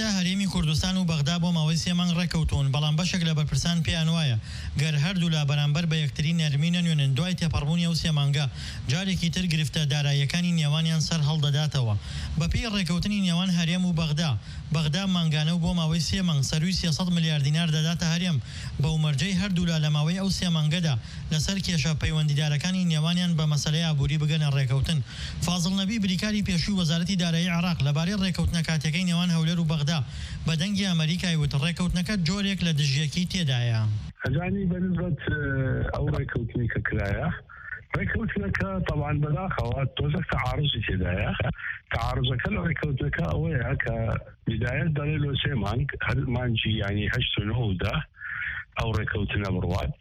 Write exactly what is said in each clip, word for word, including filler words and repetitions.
هەرچەندە هەرێمی کوردستان و بەغدا بۆ ماوەی سێ مانگ ڕێکەوتوون، بەڵام بەشێک لە بەرپرسان پێیان وایە گەر هەردوو لا بەرامبەر بە یەکتری نەرمی نەنوێنن دوای تێپەڕبوونی ئەو سێ مانگە جارێکی تر گرفتە داراییەکانی نێوانیان سەر هەڵدەداتەوە. بەپێی ڕێکەوتنی نێوان هەرێم و بەغدا، بەغدا مانگانە و بۆ ماوەی سێ مانگ سەرووی سێسەد ملیار دینار دەداتە هەرێم بەو مەرجەی هەردوو لا لە ماوەی ئەو سێ مانگەدا لەسەر کێشە پەیوەندیدارەکانی نێوانیان بە مەسەلەی ئابووری بگەنە ڕێکەوتن. فازڵ نەبی بریکاری پێشووی وەزارەتی دارایی عێراق لەبارەی ڕێکەوتنە کاتەکەی نێوان هەولێر و بەغدا بە دەنگی ئەمریکای وت ڕێکەوتنەکە جۆرێک لە دژیەکی تێدایە. ئەزانی بەنسبەت ئەو ڕێکەوتنی کە کرایە ڕێکەوتنەکە طبعا بەداخەوە تۆزێک تەعارضی تێدایە. تەعارضەکە لە ڕێکەوتنەکە ئەوەیە کە بدایەت دەڵێ لۆ سێ مانگ هەر مانگی یعنی هەشت و نۆ و دە ئەو ڕێکەوتنە بڕوات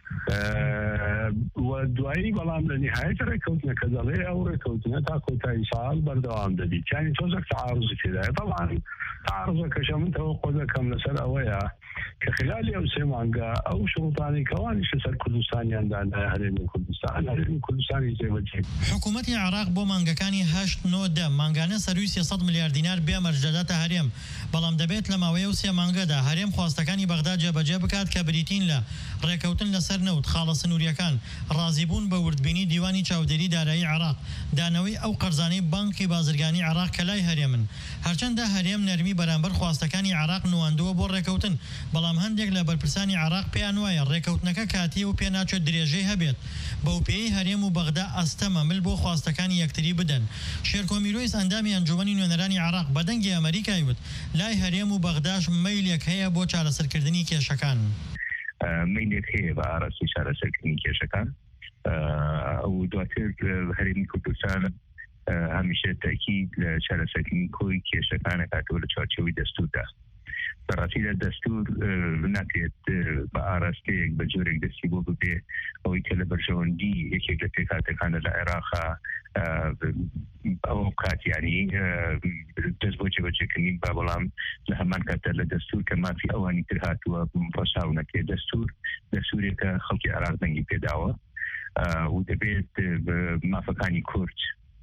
و دوایی بەڵام لە نهایەت ڕێکەوتنەکە دەڵێ ئەو ڕێکەوتنە تا کۆتایی ساڵ بەردەوام دەبێت. یعنی تۆزێک تەعارضی تێدایە. طبعا تعارضەکەشە من تەوەقع دەکەم لەسەر ئەوەیە کە خلالی ئەو سێ مانگە ئەو شروطانی کەوانیش لەسەر کوردستانیاندادا هەرێمی کوردستان هەرێمی کوردستانی جێبەجێ. حکوومەتی عێراق بۆ مانگەکانی هەشت نۆ دە مانگانە سەرووی سێسەد ملیار دینار بێمەرج دەداتە هەرێم، بەڵام دەبێت لە ماوەی ئەو سێ مانگەدا هەرێم خواستەکانی بەغدا جێبەجێ بکات کە بریتین لە ڕێکەوتن لەسەر نەوت، خاڵە سنووریەکان، ڕازیبوون بە وردبینی دیوانی چاودێری دارایی عێراق، دانەوەی ئەو قەرزانەی بانکی بازرگانی عێراق کە لای هەرێمن. هەرچەندە هەرێم نەرمی بەرامبەر خواستەکانی عێراق نواندووە بۆ ڕێکەوتن، بەڵام هەندێک لە بەرپرسانی عێراق پێیان وایە ڕێکەوتنەکە کاتی و پێ ناچێت درێژەی هەبێت، بەو پێی هەرێم و بەغدا ئەستەمە مل بۆ خواستەکانی یەکتری بدەن. شێرکۆمیلۆیس ئەندامی ئەنجومەنی نوێنەرانی عێراق بە دەنگی ئەمریکای وت لای هەرێم و بەغداش مەیلێک هەیە بۆ چارەسەرکردنی کێشەکان. مەیلێک هەیە بە ئاراستی چارەسەرکردنی کێشەکان. ئەو دواتر هەرێمی کوردستان هەمیشە تاکید لە چارەسەرکردنی کۆی کێشەکانە کاتەوە لە چوارچێوەی دەستوردا. بەڕاستی لە دەستور ناکرێت بە ئاراستەیەک بە جۆرێک دەستی بۆ ببێ ئەوەی کە لە بەرژەوەندی یەکێک لە پێکهاتەکانە لە عێراقا ئەو کاتیانی دەست بۆ جێبەجێکردنی با بەڵام لە هەمان کاتە لە دەستور کە مافی ئەوانی تر هاتووە ڕەشاو نەکرێت. دەستور دەستورێکە خەڵکی عێراق دەنگی پێداوە و دەبێت مافەکانی کورد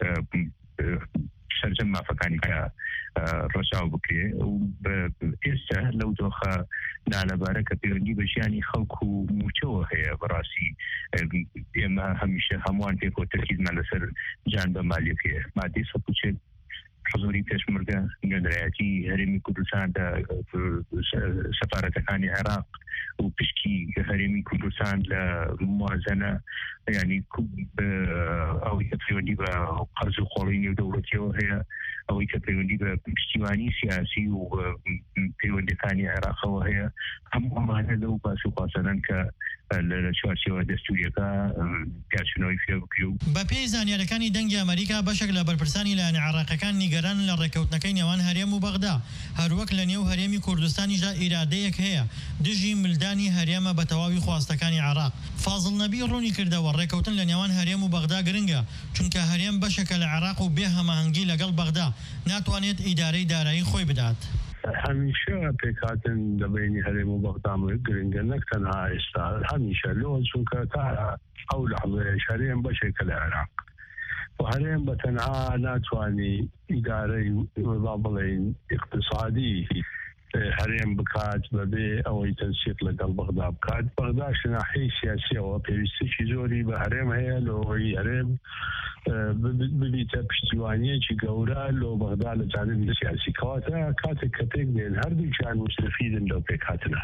سەرجەم مافەکانی کە ڕەشاو بکرێ و ئێستا لەو دۆخە نالەبارە کە پەیوەندی بە ژیانی خەڵکو و موچەوە هەیە. بەڕاستی ئێمە هەمیشە هەمووان پێکۆ تەرکیزمان لەسەر جان بە مالیەک هەیە. مادەی سەد و چل حزوری پێشمەرگە نوێنەرایەتی هەرێمی کوردستاندا سەفارەتەکانی عێراق و پشکی هەرێمی کوردستان لە موازنە ینی ئەوەی کە پەیوەندی بە قەرز و خۆڵی نێودەوڵەتیەوە هەیە، ئەوەی کە پەیوەندی بە پشتیوانی سیاسی و پەیوەندەکانی عێراقەوە هەیە، هەموو ئەمانە لەو باس و پاسەدەن کە لە چوارچێوە دەستوریەکە پیاچوونەوەی فێ بکرێ. بە پێی زانیاریەکانی دەنگی ئەمریکا بەشێک لە بەرپرسانی لایەنە عێراقیەکان نیگەران لە ڕێکەوتنەکەی نێوان هەرێم و بەغدا، هەروەک لە نێو هەرێمی کوردستانیشدا ئیرادەیەک هەیە دژی ملدانی هەرێمە بە تەواوی خواستەکانی عێراق. فازڵ نەبی ڕوونی کردەوە ڕێکەوتن لە نێوان هەرێم و بەغدا گرنگە، چونکە هەرێم بەشێکە لە عێراق و بێ هەماهەنگی لەگەڵ بەغدا ناتوانێت ئیدارەی دارایی خۆی بدات. هەمیشە پێکهاتن لەبینی هەرێم و بەغدا گرنگە، نەک تەنها ئێستا، هەمیشە لۆ چونکە تا ئەو لەحظەیەش هەرێم بەشێکە لە عێراق و هەرێم بە تەنها ناتوانی ئیدارەی با بڵێن اقتصادی هەرێم بکات بەبێ ئەوەی تەنسیق لەگەڵ بەغدا بکات. بەغدا شناحەی سیاسیەوە پێویستێکی زۆری بە هەرێم هەیە لەوەی هەرێم ببیتە پشتیوانیەکی گەورە لۆ بەغدا لە جانبی سیاسی، کەواتە کاتێک کە پێک دێن هەردووکیان مستەفیدن لەو پێکهاتنە.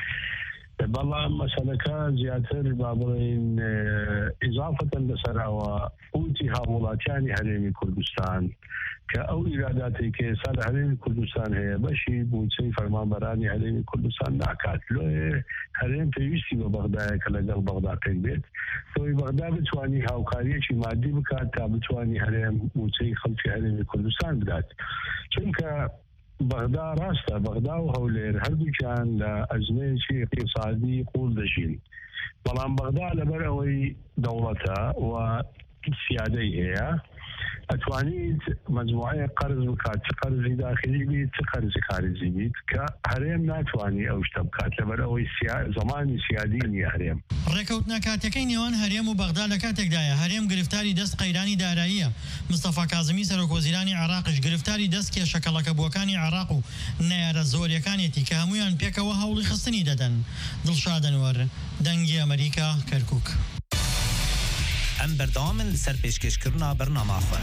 بەڵام مەسەلەکە زیاتر با بڵێن ئیزافەتەن لەسەرەوە قوتی هاوڵاتیانی هەرێمی کوردستان کە ئەو ئیراداتی کە ئێستا لە هەرێمی کوردستان هەیە بەشی بوچەی فەرمانبەرانی هەرێمی کوردستان ناکات. لۆیە هەرێم پێویستی بە بەغدایە کە لەگەڵ بەغدا پێک بێت بۆی بەغدا بتوانی هاوکاریەکی مادی بکات تا بتوانی هەرێم بوچەی خەڵکی هەرێمی کوردستان بدات. چونکە بەغدا ڕاستە بەغدا و هەولێر هەردووکیان لە ئەزمەیەکی اقتصادی قوڵ دەژین، بەڵام بەغدا لەبەر ئەوەی دەوڵەتە و سیادەی هەیە اتوانيت مجموعه قرض بكات قرض داخلي بيت قرض خارجي بيت كهرم ناتواني او اشتبكات لبر او زماني سياديني هرم ڕێکەوتنە کاتەکەی نێوان هەرێم و بەغدا لە کاتێکدایە هەرێم گرفتاری دەست قەیرانی داراییە مستەفا کازمی سەرۆکوەزیرانی عێراقیش گرفتاری دەست کێشەکەڵەکەبووەکانی عێراق و نەیارە زۆریەکانێتی کە هەمویان پێکەوە هەوڵی خستنی دەدەن دڵشاد ئەنوەر دەنگی ئەمریکا کەرکووک ئەم بەردەوامن لەسەر پێشکەشکردنا بەرنامە خۆن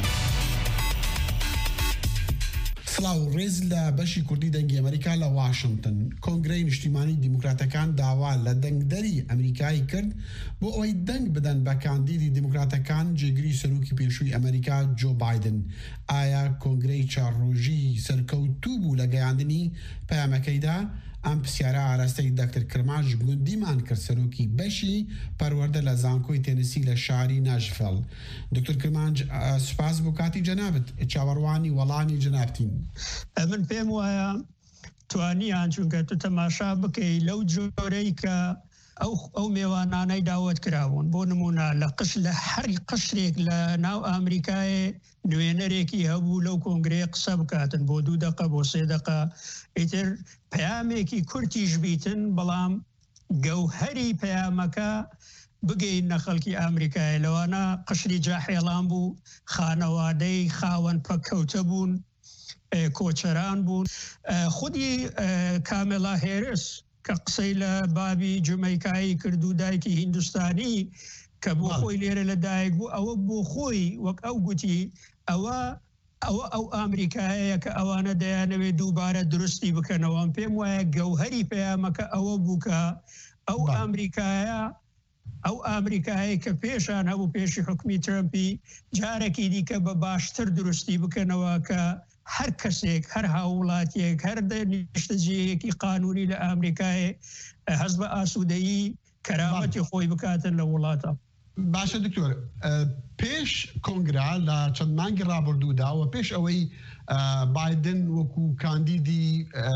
سلااو ڕێز لە بەشی کوردی دەنگی ئەمریکا لە واشنگتن کۆنگرەی نیشتیمانی دیموکراتەکان داوا لە دەنگدەری ئەمریکای کرد بۆ ئەوەی دەنگ بدەن بە کاندیدی دیموکراتەکان جێگری سەرۆکی پێشووی ئەمریکا جۆ بایدن ئایا کۆنگرەی چارڕۆژی سەرکەوتوو بوو لە گەیاندنی پەیامەکەیدا ئەم پرسیارە ئاراستەی دەکتەر کرماش گوندیمان کرد سەرۆکی بەشی پەروەردە لە زانکۆی تێنسی لە شاری ناشڤیل دکتۆر کرمانج سوپاس بۆ کاتی جەنابەت چاوەڕوانی وەڵامی جەنابەتین من پێم وایە توانیان چونکە تو تەماشا بکەی لەو جۆرەی کە ئەو ئەو میێوانانەی داوت کراون بۆ نمونە لە قش لە هەری قشرێک لە ناو ئامریکایە نوێنەرێکی هەبوو لەو کۆنگرەیە قسە بکاتن بۆ دوو دقە بۆ سێ دقە ئیتر پەیامێکی کورتیش بیتن بەڵام گەوهەری پەیامەکە بگەین نە خەڵکی ئامریکایە لەوانە قشری جاحێڵان بوو خانەوادەی خاوەن پەکەوتە بوون کۆچەران بوون خودی کامێلا هێرس کە قسەی لە بابی جومەیکایی کردو دایکی هیندوستانی کە بۆ خۆی لێرە لەدایک بوو ئەوە بۆ خۆی وەک ئەو گوتی ئەوە ئەوە ئەو ئامریکایە کە ئەوانە دەیانەوێت دووبارە درستی بکەنەوە پێم وایە گەوهەری پەیامەکە ئەوە بوو کە ئەو ئامریکایە ئەو ئامریکایی کە پێشان هەبوو پێشی حکومی ترەمپی جارێکی دیکە بە باشتر درستی بکەنەوە کە هەر کەسێک هەر هاوڵاتیەک هەر نیشتەجێیەکی قانونی لە ئامریکایە هەز بە ئاسوودەیی کەرامەتی خۆی بکاتن لە وڵاتە باشە دکتۆر پێش کۆنگرا لە چەند مانگی ڕابردوودا و پێش ئەوەی بایدن وەکو کاندیدی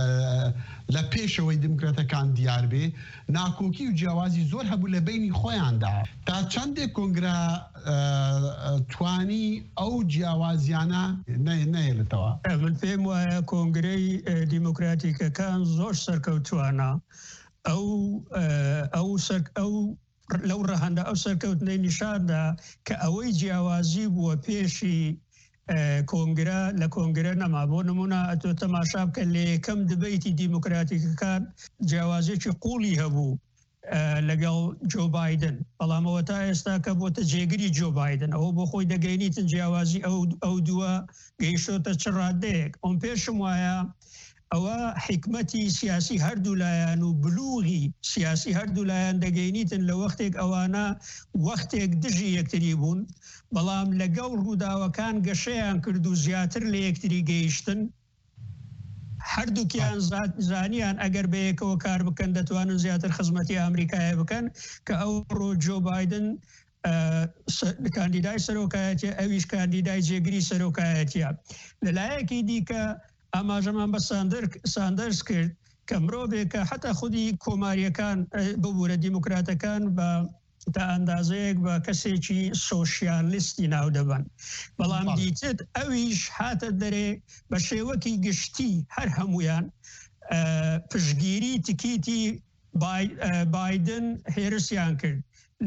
لە پێشەوەی دیموکراتەکان دیار بێ ناکۆکی و جیاوازی زۆر هەبوو لە بینی خۆیاندا تا چەندێک کۆنگرا توانی ئەو جیاوازیانە نەهێڵێتەوە من پێم وایە کۆنگرەی دیموکراتیکەکان زۆر سەرکەوتوانە ئەو ئەو سەر ئەو لەو ڕەهەندە ئەو سەرکەوتنەی نیشاندا کە ئەوەی جیاوازی بووە پێشی کۆنگرە لە کۆنگرە نەما بۆ نمونە ئەتۆ تەماشا بکە لە یەکەم دبەیتی دیموکراتیکەکان جیاوازێکی قوڵی هەبوو لەگەڵ جۆ بایدن بەڵامەوە تا ئێستا کە بۆتە جێگری جۆ بایدن ئەوە بۆ خۆی دەگەینیتن جیاوازی ئەو دووە گەیشتۆتە چ ڕادەیەک ئەم پێشم وایە ئەوە حکمەتی سیاسی هەردوو لایەن و بلوغی سیاسی هەردوو لایەن دەگەینیتن لە وەختێک ئەوانە وەختێک دژی یەکتری بوون بەڵام لەگەڵ ڕووداوەکان گەشەیان کرد و زیاتر لە یەکتری گەیشتن هەردووکیان زانیان ئەگەر بەیەکەوە کار بکەن دەتوانن زیاتر خزمەتی ئامریکایە بکەن کە ئەو ڕۆ جۆ بایدن کاندیدای سەرۆکایەتیە ئەویش کاندیدای جێگری سەرۆکایەتیە لەلایەکی دیکە ئاماژەمان بە ساندەرس کرد کە مرۆڤێکە حتا خودی کۆماریەکان ببوورە دیموکراتەکان بە تا ئەندازەیەک بە کەسێکی سۆشیالیستی ناو دەبن بەڵام دیتت ئەویش هاتە دەرێ بە شێوەکی گشتی هەر هەمویان پشگیری تکیتی بایدن هێرسیان کرد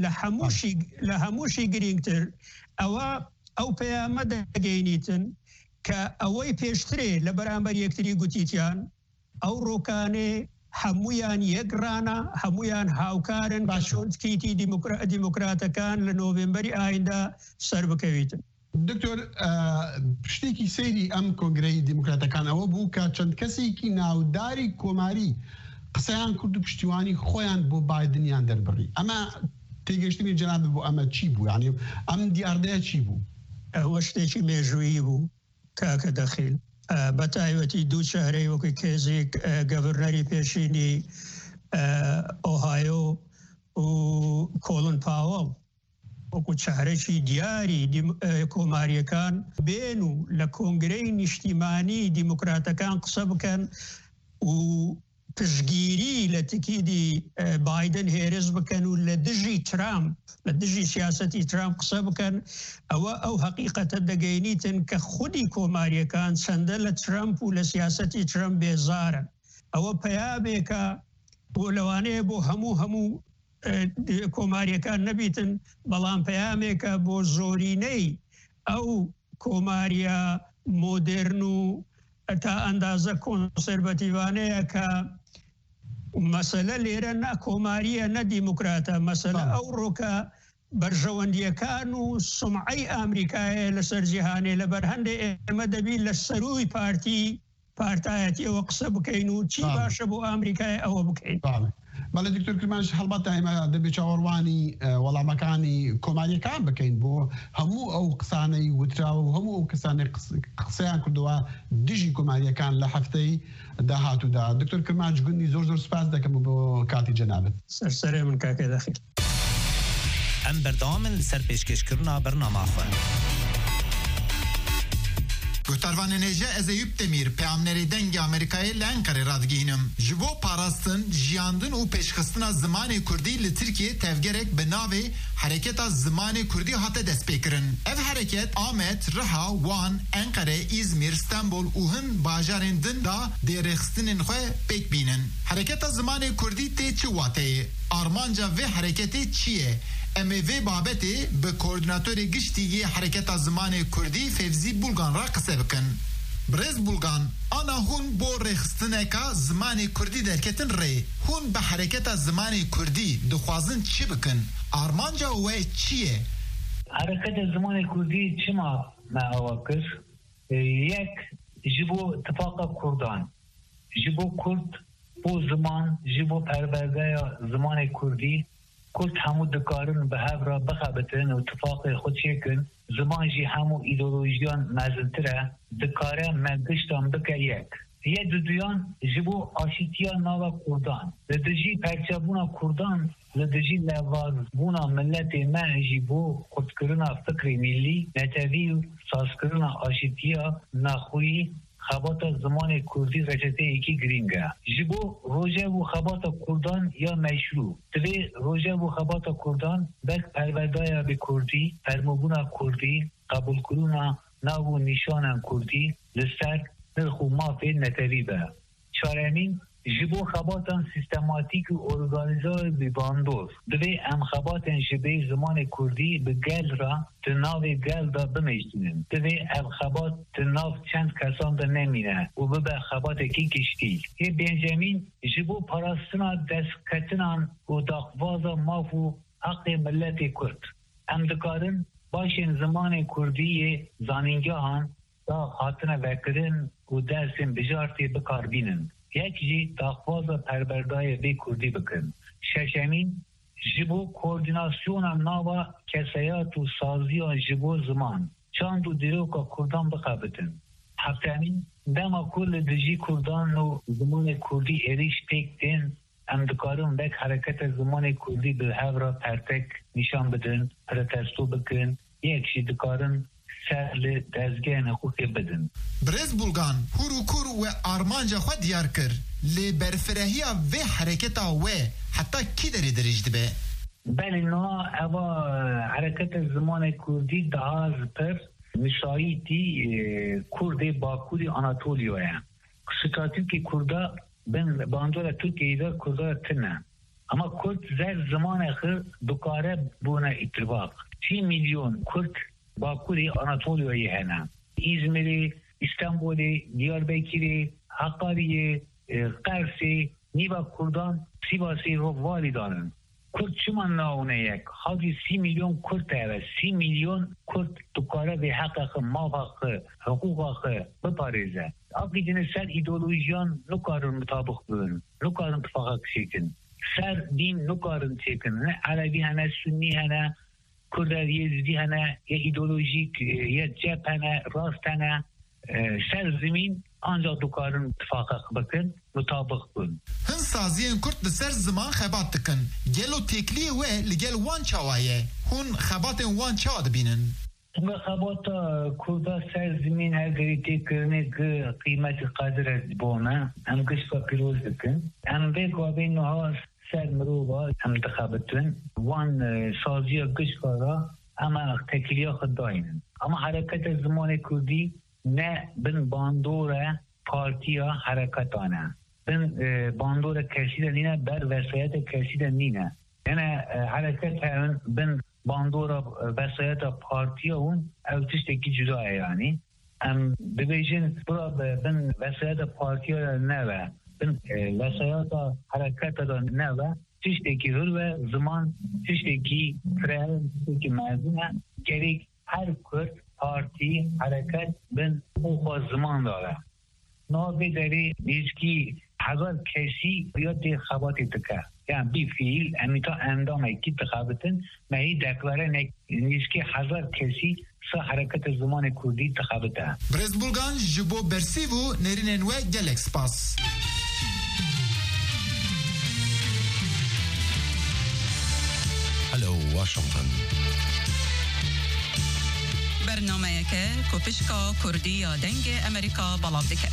لە هەمووشی گرنگتر ئەوە ئەو پەیامە دەگەینیتن کە ئەوەی پێشترێ لە بەرامبەر یەکتری گوتیتیان ئەو ڕۆکانێ هەمویان یەکڕانە هەمویان هاوکارن بە شۆنتکیتی دیموکراتەکان لە نۆڤێمبەری ئایندا سەر بکەویتن دکتۆر شتێکی سەیری ئەم کۆنگرەی دیموکراتەکان ئەوە بوو کە چەند کەسێکی ناوداری کۆماری قسەیان کرد و پشتیوانی خۆیان بۆ بایدنیان دەربڕی ئەمە تێگەشتنی جەناب بۆ ئەمە چی بوو یعنی ئەم دیاردەیە چی بوو ئەوە شتێکی مێژوویی بوو کاکە دەخیل بە تایبەتی دوو شارەی وەکوی کێزێک گەڤرنەری پێشینی ئۆهایۆ و کۆڵن پاوەڵ وەکو چارەکی دیاری کۆماریەکان بێن و لە کۆنگرەی نیشتیمانی دیموکراتەکان قسە بکەن و پشگیری لە تکیدی بایدن هێرز بکەن و لە دژی ترامپ لە دژی سیاسەتی ترامپ قسە بکەن ئەوە ئەو حقیقەتە دەگەینیتن کە خودی کۆماریەکان چەندە لە ترامپ و لە سیاسەتی ترامپ بێزارن. ئەوە پەیامێکە بۆ لەوانەیە بۆ هەموو هەموو کۆماریەکان نەبیتن، بەڵام پەیامێکە بۆ زۆرینەی ئەو کۆماریە مۆدرن و تا ئەندازە کۆنسەرڤەتیڤانەیە کە مەسەلە لێرە نە کۆماریە نە دیموکراتە، مەسەلە ئەو ڕۆکە بەرژەوەندیەکان و سمعەی ئامریکایە لەسەر جیهانێ لەبەر هەندێک ئێمە دەبی لە سەروی پارتی پارتایەتیەوە قسە بکەین و چی باشە بۆ ئامریکای ئەوە بکەین. بەڵێ دکتۆر کرمانش هەڵبەتە ئێمە دەبێ چاوەڕوانی وەڵامەکانی کۆماریەکان بکەین بۆ هەموو ئەو قسانەی وتراوە و هەموو ئەو کەسانەی قسەیان کردووە دژی کۆماریەکان لە هەفتەی داهاتوودا. دکتۆر کرمانش گوندی زۆر زۆر سپاس دەکەم بۆ کاتی جەنابەت. سەرسەرێ من کاکێ دەخیر. ئەم بەردەوامن لەسەر پێشکەشکردنا بەرنامەخۆن. گوهتاروان نێژە ئەزەیوب دەمیر پەیامنەری دەنگی ئەمریکایە لە ئەنقەرە ڕادگەینم ji bo parastin, jiyandin û pêşxistina zimanê Kurdî li Tirkiye tevgerek bi navê Hereketa Zimanê Kurdî hate destpêkirin. Ev hereket Amed, Riha, Wan, Enqere, İzmir, Stenbol û hin bajarên din da dêrexistinên xwe pêk bînin. Hereketa Zimanê Kurdî tê çi wateyê? Armanca vê hereketê çi ye? Em ê vê babetê bi koordinatörê giştî yê Hereketa Zimanê Kurdî Fevzî Bulgan ra qise bikin. Birêz Bulgan, ana hûn bo rêxistineka zimanê Kurdî derketin rê. Hûn bi Hereketa Zimanê Kurdî dixwazin çi bikin? Armanca we çi ye? Hereketa Zimanê Kurdî çima me ava kir? Yek ji bo ittifaka Kurdan, ji bo Kurd bo ziman, ji bo perverdeya zimanê Kurdî Kurd hemû dikarin bi hev re bixebitin û ittifaqê xwe çêkin, ziman jî hemû îdeolojiyan mezintir e, dikare me giştan bike yek. Yê duduyan ji bo aşîtiya nava Kurdan, li dijî perçebûna Kurdan, li dijî levazbûna milletê me jî bo xurtkirina fikrê millî, netevî û sazkirina aşîtiya naxwî xebata zimanê Kurdî reçeteyekî girîng e. Ji bo rojev û xebata Kurdan ya meşrû. Divê rojev û xebata Kurdan bek perverdaya bi Kurdî, fermobûna Kurdî, qebûlkirina nav û nîşanan Kurdî li ser nirx û mafê netevî be. Çaremîn ji bo xebatan sîstematîk û organîze bi bandor. Divê em xebatên ji bê zimanê Kurdî bi gel ra di navê gel da bimêjtinin. Divê ev xebat di nav çend kesan da nemîne û bibe xebatekî giştî. Hê Benjamin ji bo parastina destketinan û daxwaza maf û heqê milletê Kurd. Em dikarin başên zimanê Kurdiyê zanîngehan da hatine vekirin û dersên bijartê bikarbînin. Yek jî daxwaza perverdaya vê Kurdî bikin. Şeşemîn ji bo koordinasyona nava keseyat û saziya ji bo ziman, çand û dîroka Kurdan bixebitin. Heftemîn dema ku li dijî Kurdan û zimanê Kurdî êrîş pêk tên, em dikarin vek Hereketa Zimanê Kurdî bi hev re pertek nîşan bidin, protesto bikin, yek jî dikarin ser li dezgehên hiqûqê bidin. Birêz Bulgan, hûr û kur we armanca xwe diyar kir. Lê berfirehiya vê hereketa we heta kî derê dirêj dibe? Belê niha eva Hereketa Zimanê Kurdî daha ji pir nişayîtî Kurdê Bakurî Anatoliyayê. Statûkê Kurda bin bandora Tirkiyeyê de Kurda tune. Ama Kurd zer zimanê xwe dikare bûne îtibaq. Çî milyon Kurd Bakurê Anatoliyayê hene. İzmirê, İstanbulê, Diyarbekirê, Hakkari'ye, Qersê, nîva Kurdan Sivasê ro valî danin. Kurd çima naune yek? Hadî sî milyon Kurd heve. Sî milyon Kurd dikare vê heqa xwe, mava xwe, hiqûqa xwe biparêze. Aqîdine ser îdeolojiyan nikarin mutabık bibin. Nikarin ittifaqek çêkin. Ser dîn nikarin çêkin. Ne Erebî hene, Sunnî hene, Kurder Yezidî hene, ya îdeolojik, ya cep hene, rast hene. Ser zemîn ancak dikarin ittifaqek bikin, mutabık bibin. Hin saziyên Kurd li ser ziman xebat dikin. Gelo têkliyê we li gel wan çawa ye? Hûn xebatên wan çawa dibînin? انتخابات كردا سر زمین هر گریتی کرنه که قیمت قادر از بونه هم کشکا پیروز بکن هم بگو بین نها سر مروبا هم انتخابتون وان سازی کشکا را اما تکلیه خود داینن اما حرکت زمان کردی نه بن باندور پارتیا حرکتانه بن باندور کشیده نینه بر وسایت کشیده نینه یعنی حرکت هم بن باندور وسایت پارتیا اون او تشتکی جدا یعنی ام ببیجن برا بن وسایت پارتیا نوه بن وسایت حرکت دا نوه تشتکی هر و زمان تشتکی فرال تشتکی مردونه گریک هر کرد پارتی حرکت بن خواه زمان داره نابه داری نیزکی هزار کسی یا انتخاباتی تکه yani bir fiil emita endam ekip tıkabetin mehi deklare nizki hazar kesi sa hareket zaman Kurdi tıkabete. Brez Bulgan jibo bersivu nerinen ve gelek spas. Hello Washington. برنامه‌ای کوپشکا کردی یا دنگ امریکا بلاب دکه.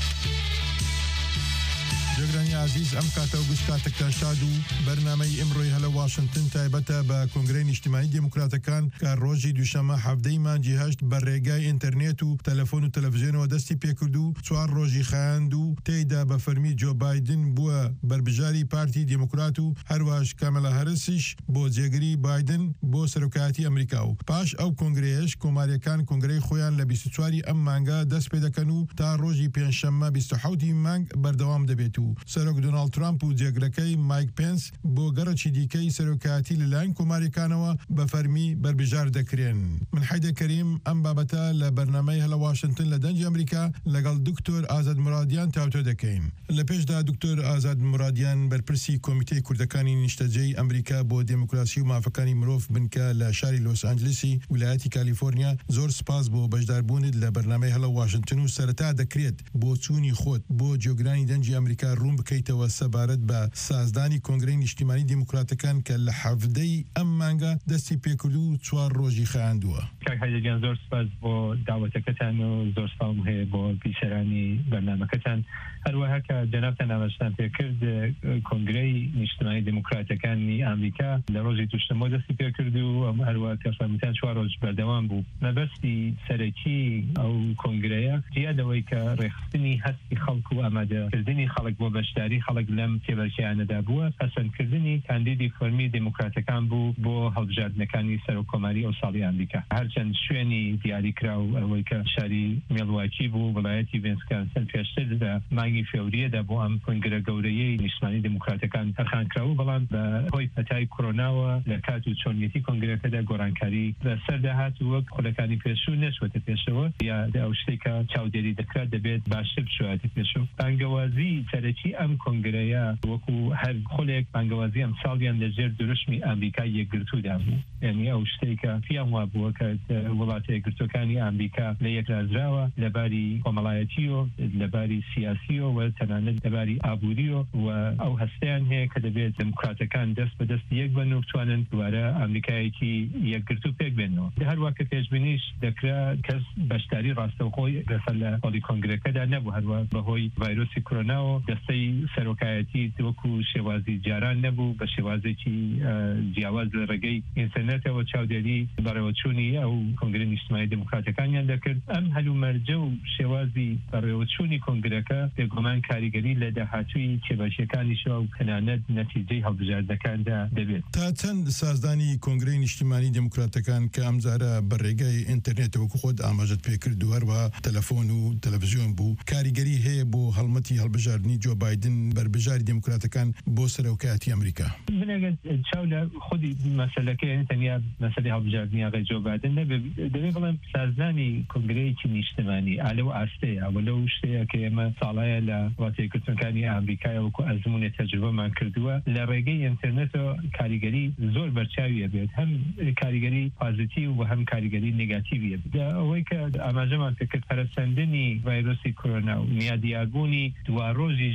جگرانی عزیز ام کاتا و گوش کاتکتان شادو برنامه امروی هلا واشنطن تایبتا با کنگرین اجتماعی دموکراتکان که روزی دوشنبه هفده ایمان جهشت بر ریگای اینترنت و تلفن و تلویزیون و دستی پیکردو چوار روزی خواندو تیدا با فرمی جو بایدن بو بربجاری پارتی دموکراتو هر واش کاملا هرسیش بو جگری بایدن بو سروکاتی امریکاو پاش او کنگریش کماریکان کنگری خویان لبیست و چواری ام مانگا دست پیدا کنو تا روزی پینشنبه بیست و حوتی مانگ بردوام دبیتو سەرۆک دۆناڵد ترامپ و جێگرەکەی مایک پێنس بۆ گەڕەکی دیکەی سەرۆکایەتی لەلایەن کۆماریەکانەوە بە فەرمی بربژار دەکرێن. من حەیدە کەریم ئەم بابەتە لە بەرنامەی هەلە واشنطن لە دەنجی ئەمریکا لەگەڵ دکتۆر ئازاد مرادیان تاوتۆ دەکەین. لە پێشدا دکتۆر ئازاد مرادیان بەرپرسی کۆمیتەی کوردەکانی نیشتەجێی ئەمریکا بۆ دموکراسی و مافەکانی مرۆڤ بنکە لە شاری لۆس ئانجلسی ویلایەتی کالیفۆرنیا زۆر سپاس بۆ بەشداربوونت لە بەرنامەی هەلە واشنطن و سەرەتا دەکرێت بۆ چوونی خۆت بۆ جۆگرانی دەنجی ئەمریکا ڕوون بکەیتەوە سەبارەت بە سازدانی کۆنگرەی نیشتیمانی دموکراتەکان کە لە حەڤدەی ئەم مانگە دەستی پێکردو و چوار ڕۆژی خایاندووە. کاک حەیدەرجان زۆر سپاس بۆ داوەتەکەتان و زۆر سپاسم هەیە بۆ پیشەرانی بەرنامەکەتان. هەروەها کە جەنابتان ئاماژەتان پێکرد کۆنگرەی نیشتیمانی دموکراتەکانی ئەمریکا لە ڕۆژی دووشەممە دەستی پێکرد و ئەم هەروە کە فەرمیتان چوار ڕۆژ بەردەوام بوو. مەبەستی سەرەکی ئەو کۆنگرەیە زیادەوەی کە ڕێخستنی هەستی خەڵک و ئامادەکردنی خەڵک بۆ بەشداری خەڵک لەم تێبەرکەیانەدا بووە پەسەندکردنی کاندیدی فەرمی دموکراتەکان بوو بۆ هەڵبژاردنەکانی سەرۆکۆماری ئەو ساڵی ئەمریکا. هەرچەند شوێنی دیاریکرا و ئەوەی کە شاری میڵواکی بوو وڵایەتی وینسکانسن پێشتر لە مانگی فێوریەدا بۆ ئەم کۆنگرە گەورەیەی نیشتیمانی دموکراتەکان تەرخانکراوە بەڵام بە هۆی پەتای کۆرۆناوە لە کات و چۆنیەتی کۆنگرەکەدا گۆڕانکاری بەسەرداهات و وەک خولەکانی پێشوو نەچوەتە پێشەوە یا ئەو شتێک کە چاودێری دەکرات دەبێت باشتر بچواتە پێشەوە. بانگەوازی سەرەکی ئەم کۆنگرەیە وەکو هەر خولێک بانگەوازی ئەم ساڵیان لەژێر دروشمی ئەمریکا یەکگرتوودا بوو. یعنی ئەو شتێکە پیان وا بووە کە وڵاتە یەکگرتوەکانی ئەمریکا لە یەکرازراوە لەباری کۆمەڵایەتیەوە لەباری سیاسیەوە و تەنانەت لەباری ئابووریەوە و ئەو هەستیان هەیە کە دەبێت دموکراتەکان دەست بە دەست یەک بن و بتوانن دوارە ئەمریکایەکی یەکگرتوو پێک بێنەوە. هەروە کە پێشبینیش دەکرا کەس بەشداری ڕاستەوخۆی لەسەر لە هەڵی کۆنگرەکەدا نەبوو هەروە بەهۆی ڤایرۆسی کۆرۆناوە دەستەی سەرۆکایەتی وەکو شێوازی جاران نەبوو بە شێوازێکی جیاواز لە ڕێگەی ئینتەرنێتەوە چاودێری بەڕێوەچوونی ئەو کۆنگرەی نیشتیمانی دموکراتەکانیان دەکرد. ئەم هەلومەرجە و شێوازی بەڕێوەچوونی کۆنگرەکە بێگومان کاریگەری لە داهاتووی کێبەشیەکانیشەوە و تەنانەت نەتیجەی هەڵبژاردنەکاندا دەبێت. تا چەند سازدانی کۆنگرەی نیشتیمانی دموکراتەکان کە ئەمجارە بە ڕێگەی ئینتەرنێت وەکو خۆت ئاماژەت پێکرد و هەروەها تەلەفۆن و تەلەڤیزیۆن بوو کاریگەری هەیە بۆ هەڵمەتی هەڵبژاردننی جۆ بایدن بربژاری دموکراتەکان بۆ سەرۆکایەتی ئەمریکا. بنەگەن چاو لە خودی مەسەلەکەی تەنیا مەسەلەی هەڵبژاردننی ئاغای جۆ بایدن دەبێت بڵێم سازدانی کۆنگرەیەکی نیشتیمانی ئالە و ئاستەیە ئەوە لەو شتەیە کە ئێمە ساڵایە لە وڵاتە یەکگرتوەکانی ئەمریکایە وەکو ئەزموونێ تەجروبەمان کردووە لە ڕێگەی ئینتەرنێتەوە کاریگەری زۆر بەرچاویە بێت هەم کاریگەری پازیتیو و هەم کاریگەری نێگاتیویە بێت. ئەوەی کە ئاماژەمان پێکرد پەرەسەندنی ڤایرۆسی کۆرۆنا و میادیاربوونی دوا ڕۆژی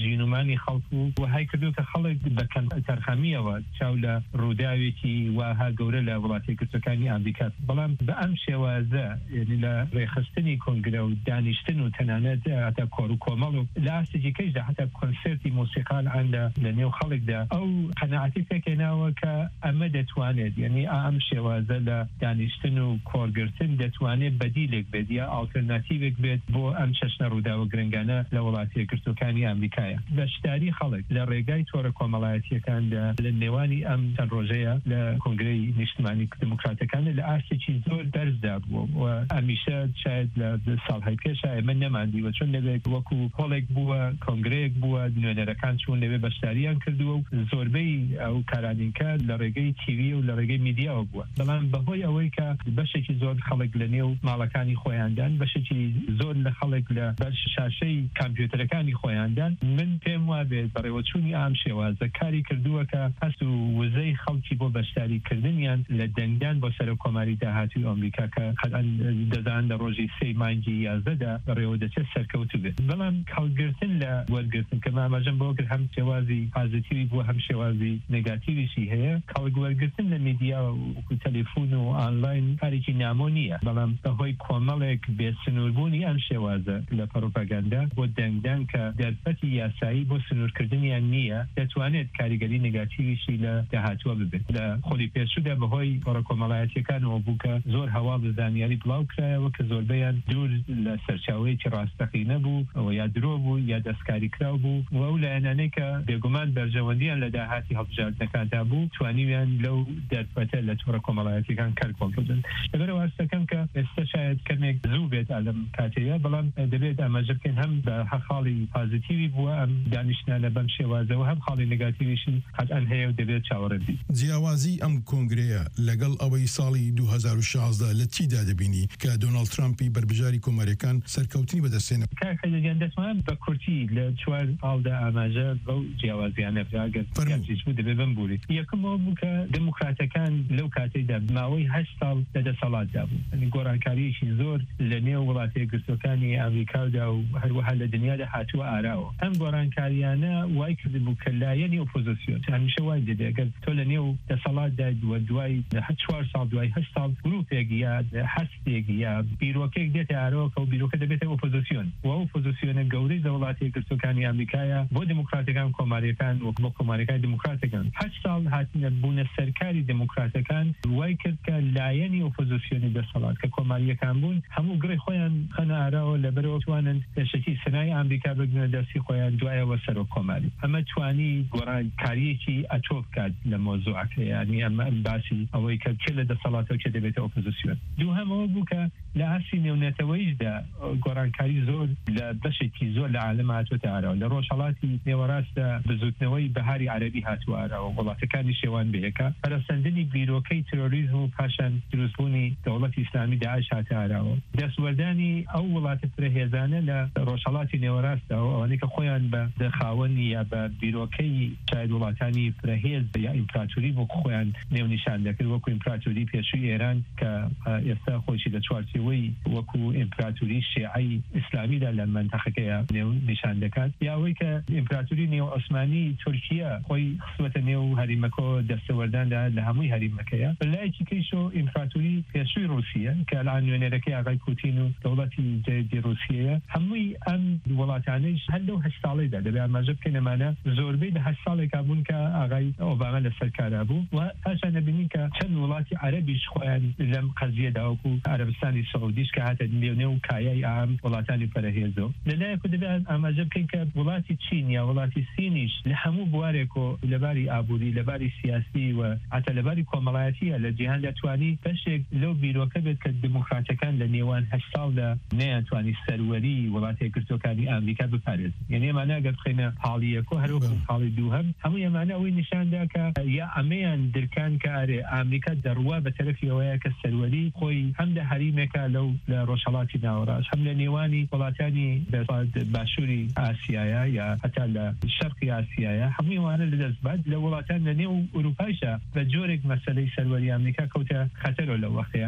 ژینومانی خەڵک و وهای کردو کە خەڵک بەکەم تەرخەمیەوە چاو لە ڕووداوێکی واها گەورە لە وڵاتی یەکگرتوەکانی ئەمریکا بەڵام بە ئەم شێوازە لە ڕێخستنی کۆنگرە و دانیشتن و تەنانەت هەتا کۆڕ و کۆمەڵ و لە ئاستێکی کەیشدا هەتا کۆنسێرتی مۆسیقان ئەندا لە نێو خەڵکدا ئەو قەناعەتی پێکێناوە کە ئەمە دەتوانێت یعنی ئەم شێوازە لە دانیشتن و کۆرگرتن دەتوانێت بەدیلێک بێت یا ئالتەرناتیڤێک بێت بۆ ئەم چەشنە ڕووداوە گرنگانە لە وڵاتی یەکگرتوەکانی ئەمریکایە بەشداری خەڵک لە ڕێگای تۆڕە کۆمەڵایەتیەکاندا لە نێوانی ئەم چەند ڕۆژەیە لە کۆنگرەی نیشتیمانی دموکراتەکان لە ئاستێکی زۆر بەرزدا بووە و ئەمیشە شاید لە ساڵهای پێشە ئێمە نەماندیوە چون لەوێت وەکو هۆڵێک بووە کۆنگرەیەک بووە نوێنەرەکان چوون لەوێ بەشداریان کردووە و زۆربەی ئەو کارانینکە لە ڕێگەی تیوی و لە ڕێگەی میدیاوە بووە بەڵام بەهۆی ئەوەی کە بەشێکی زۆر خەڵک لە نێو ماڵەکانی خۆیاندان بەشێکی زۆر لە خەڵک لە بەش شاشەی کامپیوتەرەکانی خۆیاندان من پێم وابێت بەڕێوەچوونی ئام شێوازە کاری کردووە کە هەست و وزەی خەڵکی بۆ بەشداریکردنیان لە دەنگدان بۆ سەر کۆماری داهاتوی ئەمریکا کە قەتەن دەزان لە ڕۆژی سێ مانگی یازدەدا بەڕێوە دەچێت سەرکەوتو بێت بەڵام هەڵگرتن لە وەرگرتن کە مامەژەم بۆ کرد هەم شێوازی پازیتیوی بووە هەم شێوازی نێگاتیویشی هەیە کەڵک وەرگرتن لە میدیا و تەلێفۆن و ئانلاین کارێکی نامۆ نییە بەڵام بەهۆی کۆمەڵێک بێسنووربوونی ئەم شێوازە لە پەرۆپاگاندا بۆ دەنگدان کە دەرفەتی یاسایی بۆ سنوورکردنیان نییە دەتوانێت کاریگەری نێگاتیویشی لە داهاتووە ببێت لە خۆلی پێشودا بەهۆی پەرۆ کۆمەڵایەتیەکانەوە بوو کە زۆر هەوا بە زانیاری بڵاو کرایەوە کە زۆربەیان دوور لە سەرچاوەیەکی ڕاستەقی نەبوو ئەوە یا درۆ بوو یا دەستکاری کراو بوو و ئەو لایەنانەی کە بێگومان بەرژەوەندیان لە داهاتی هەڵبژاردنەکاندا بوو توانیویان لەو دەرفەتە لە تۆڕە کۆمەڵایەتیەکان کارکۆڵکردن لەبەرەوە ئەستەکەم کە ئێستا شاید کەمێک زوو بێت ئالەم کاتەیە بەڵام دەبێت ئاماژە بکەین هەم بە خاڵی پازیتیوی بووە ئەم دانیشتانە بەم شێوازەوە هەم خاڵی نێگاتیویشی قەتئەن هەیە و دەبێت چاوەڕێ بین جیاوازی ئەم کۆنگرەیە لەگەڵ ئەوەی ساڵی دوو هەزار و شازدە لە چیدا دەبینی کە دۆناڵد ترامپی بەربژاری کۆماریەکان سەرکەوتنی بەدەستێنە کاکەجان دەتوانم بە کورتی لە چوار ئاڵدا ئاماژە بەو جیاوازیانە ئەگەر فەرموویش بوو دەبێت بمبوری یەکەمەوە بوو کە دموکراتەکان لەو کاتەیدا ماوەی هەشت ساڵ لە دەسەڵاتدا بوو ئەنی گۆڕانکاریەکی زۆر لە نێو وڵاتە یەکگرتوەکانی ئەمریکادا و هەروەها لە دنیادا هاتووە ئاراوە ئەم گۆڕانکاریانە وای کردبوو کە لایەنی ئۆپۆزیسیۆن هەمیشە وای دەدێت ئەگەر تۆ لە نێو دەسەڵاتدا وە دوای چوار ساڵ دوای هەشت ساڵ گروپێک یا هەستێک یا بیرۆکێک دێتە ئارەوە کە ئەو بیرۆکە دەبێتە ئۆپۆزیسیۆن و ئەو ئۆپۆزیسیۆنە گەورەی لە وڵاتی یەکگرتوەکانی ئەمریکایە بۆ دموکراتەکان کۆماریەکان وەک بۆ کۆماریەکانی دموکراتەکان هەشت ساڵ هاتنە بوونە سەرکاری دموکراتەکان وای کرد کە لایەنی ئۆپۆزیسیۆنی دەسەڵات کە کۆماریەکان بوون هەموو گڕی خۆیان خەنە ئاراوە لەبەرەوە توانن پێشەکی سنای ئەمریکا بگنە دەستی خۆیان دوایەوە سەرۆ کۆماری ئەمە توانی گۆڕانکاریەکی ئەتۆ بکات لە مۆزوعەکە یعنی ئەمە باسی ئەوەی کە چ لە دەسەڵاتەوە چ دەبێتە ئۆپۆزیسیۆن دووهەمەوە بوو کە لە ئاسی نێونەتەوەیشدا گۆڕانکاری زۆر لە بەشێکی زۆر لە عالەم هاتووەتە ئاراوە لە ڕۆژهەڵاتی نێوەڕاستدا بزوتنەوەی بەهاری عەرەبی هاتووە ئاراوە وڵاتەکانی شێوان بەیەکە پەرەسەندنی بیرۆکەی ترۆریزم و پاشان دروستبوونی دەوڵەتی ئیسلامی داعش هاتە ئاراوە دەستوەردانی ئەو وڵاتە فرەهێزانە لە ڕۆژهەڵاتی نێوەڕاستەوە ئەوانەی کە خۆیان بە دەخاوەنی یا بە بیرۆکەی شاید وڵاتانی فرەهێز یا ئیمپراتوری بۆ خۆیان نێونیشان دەکرد وەکو ئیمپراتوری پێشووی ئێران کە ئێستا خۆشی لە چوارچێوەی وەکو ئیمپراتوری شیعی ئیسلامیدا لە منتەقەکەیە نێو نیشان دەکات یاوەی کە ئیمپراتوری نێو عوسمانی تورکیا خۆی خسوەتە نێو هەریمەکۆ دەستەوەرداندا لە هەمووی هەریمەکەیە لایەکی کەیشۆ ئیمپراتوری پێشووی رووسیە کە لە نوێنەرەکەی ئاغای پوتین و دەوڵەتی جدی رووسیەیە هەمووی ئەم وڵاتانەیش هەر لەو هەشت ساڵێدا دەبێت ئاماژە بکەین ئەمانە زۆربەی لە هەشت ساڵێکا بوون کە ئاغای ئۆباما لەسەر کارا بوو و پاشان دەبینین کە چەند وڵاتی عەرەبیش خۆیان لەم قەزیەدا وەکو عەرەبستانی سەعودیش کە هاتە نێو کایای ئام وڵاتانی پەرەهێزەوە لەلایەکو دەبێت ئاماژە بکەین کە وڵاتی چین یا وڵاتی سینیش لە هەموو بوارێک و لەباری ئابووری لەباری سیاسی و حتا لەباری کۆمەڵایەتیە لە جیهاندا توانی بەشێک لەو بیرۆکە بێت کە دموکراتەکان لە نێوان هەشت ساڵدا نەیانتوانی سەروەری وڵاتی یەکگرتوەکانی ئەمریکا بپارێزن یعنی ئەمانە ئەگەر بخەینە حاڵی یەک و هەروەکو حاڵی دووهەم هەموو ئەمانە ئەوەی نیشاندا کە یا ئەمەیان درکان کە ئارێ ئەمریکا دەڕوا بە تەرەفی ئەوەیە کە سەروەری خۆی هەم لە هەریمێکە لەو لە ڕۆژهەڵاتی ناوەڕاست هەم لە نێوانی وڵاتانی باشووری ئاسیایە یا هەتا لە شەرقی ئاسیایە هەمووی وانە لەدەستبات لە وڵاتان لە نێو ئوروپایشە بە جۆرێک مەسەلەی سەروەری ئەمریکا کەوتە خەتەرۆ لە وەختەیە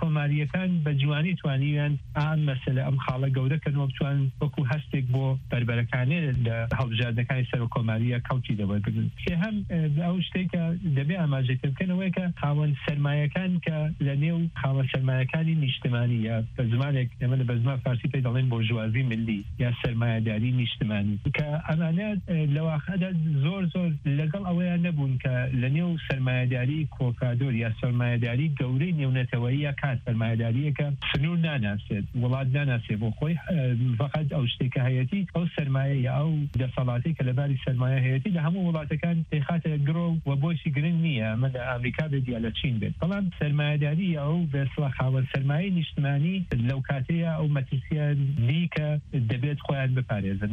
کۆماریەکان بە جوانی توانیویان ئەم مەسەلە ئەم خاڵە گەورەکەنەوە بتوان وەکو هەستێک بۆ بەربەر بەرەبەرەکانی لە هەڵبژاردنەکانی سەر و کۆماریە کەوتی دەوە بگرن سێ هەم ئەو شتێکە دەبێ ئاماژەکە بکەنەوەی کە خاوەن سەرمایەکان کە لە نێو خاوەن سەرمایەکانی نیشتمانی یا بە زمانێک ئێمە لە بە زمان فارسی پێی دەڵێن بۆژوازی ملی یا سەرمایەداری نیشتمانی کە ئەمانە لەواقعدا زۆر زۆر لەگەڵ ئەوەیان نەبوون کە لە نێو سەرمایەداری کۆکادۆر یا سەرمایەداری گەورەی نێونەتەوەییە کات سەرمایەداریەکە سنوور ناناسێت وڵات ناناسێت بۆ خۆی فقط ئەو شتێکە هەیەتی ئەو سەرمایە یا ئەو دەسەڵاتی کە لەباری سەرمایە هەیەتی لە هەموو وڵاتەکان تێخاتە گرۆ و بۆشی گرنگ نییە ئەمە لە ئامریکا بێت یا لە چین بێت بەڵام سەرمایەداری یا ئەو بەسڵە خاوەن سەرمایەی نیشتمانی لەو کاتەیە ئەو مەترسیان دی کە دەبێت خۆیان بپارێزن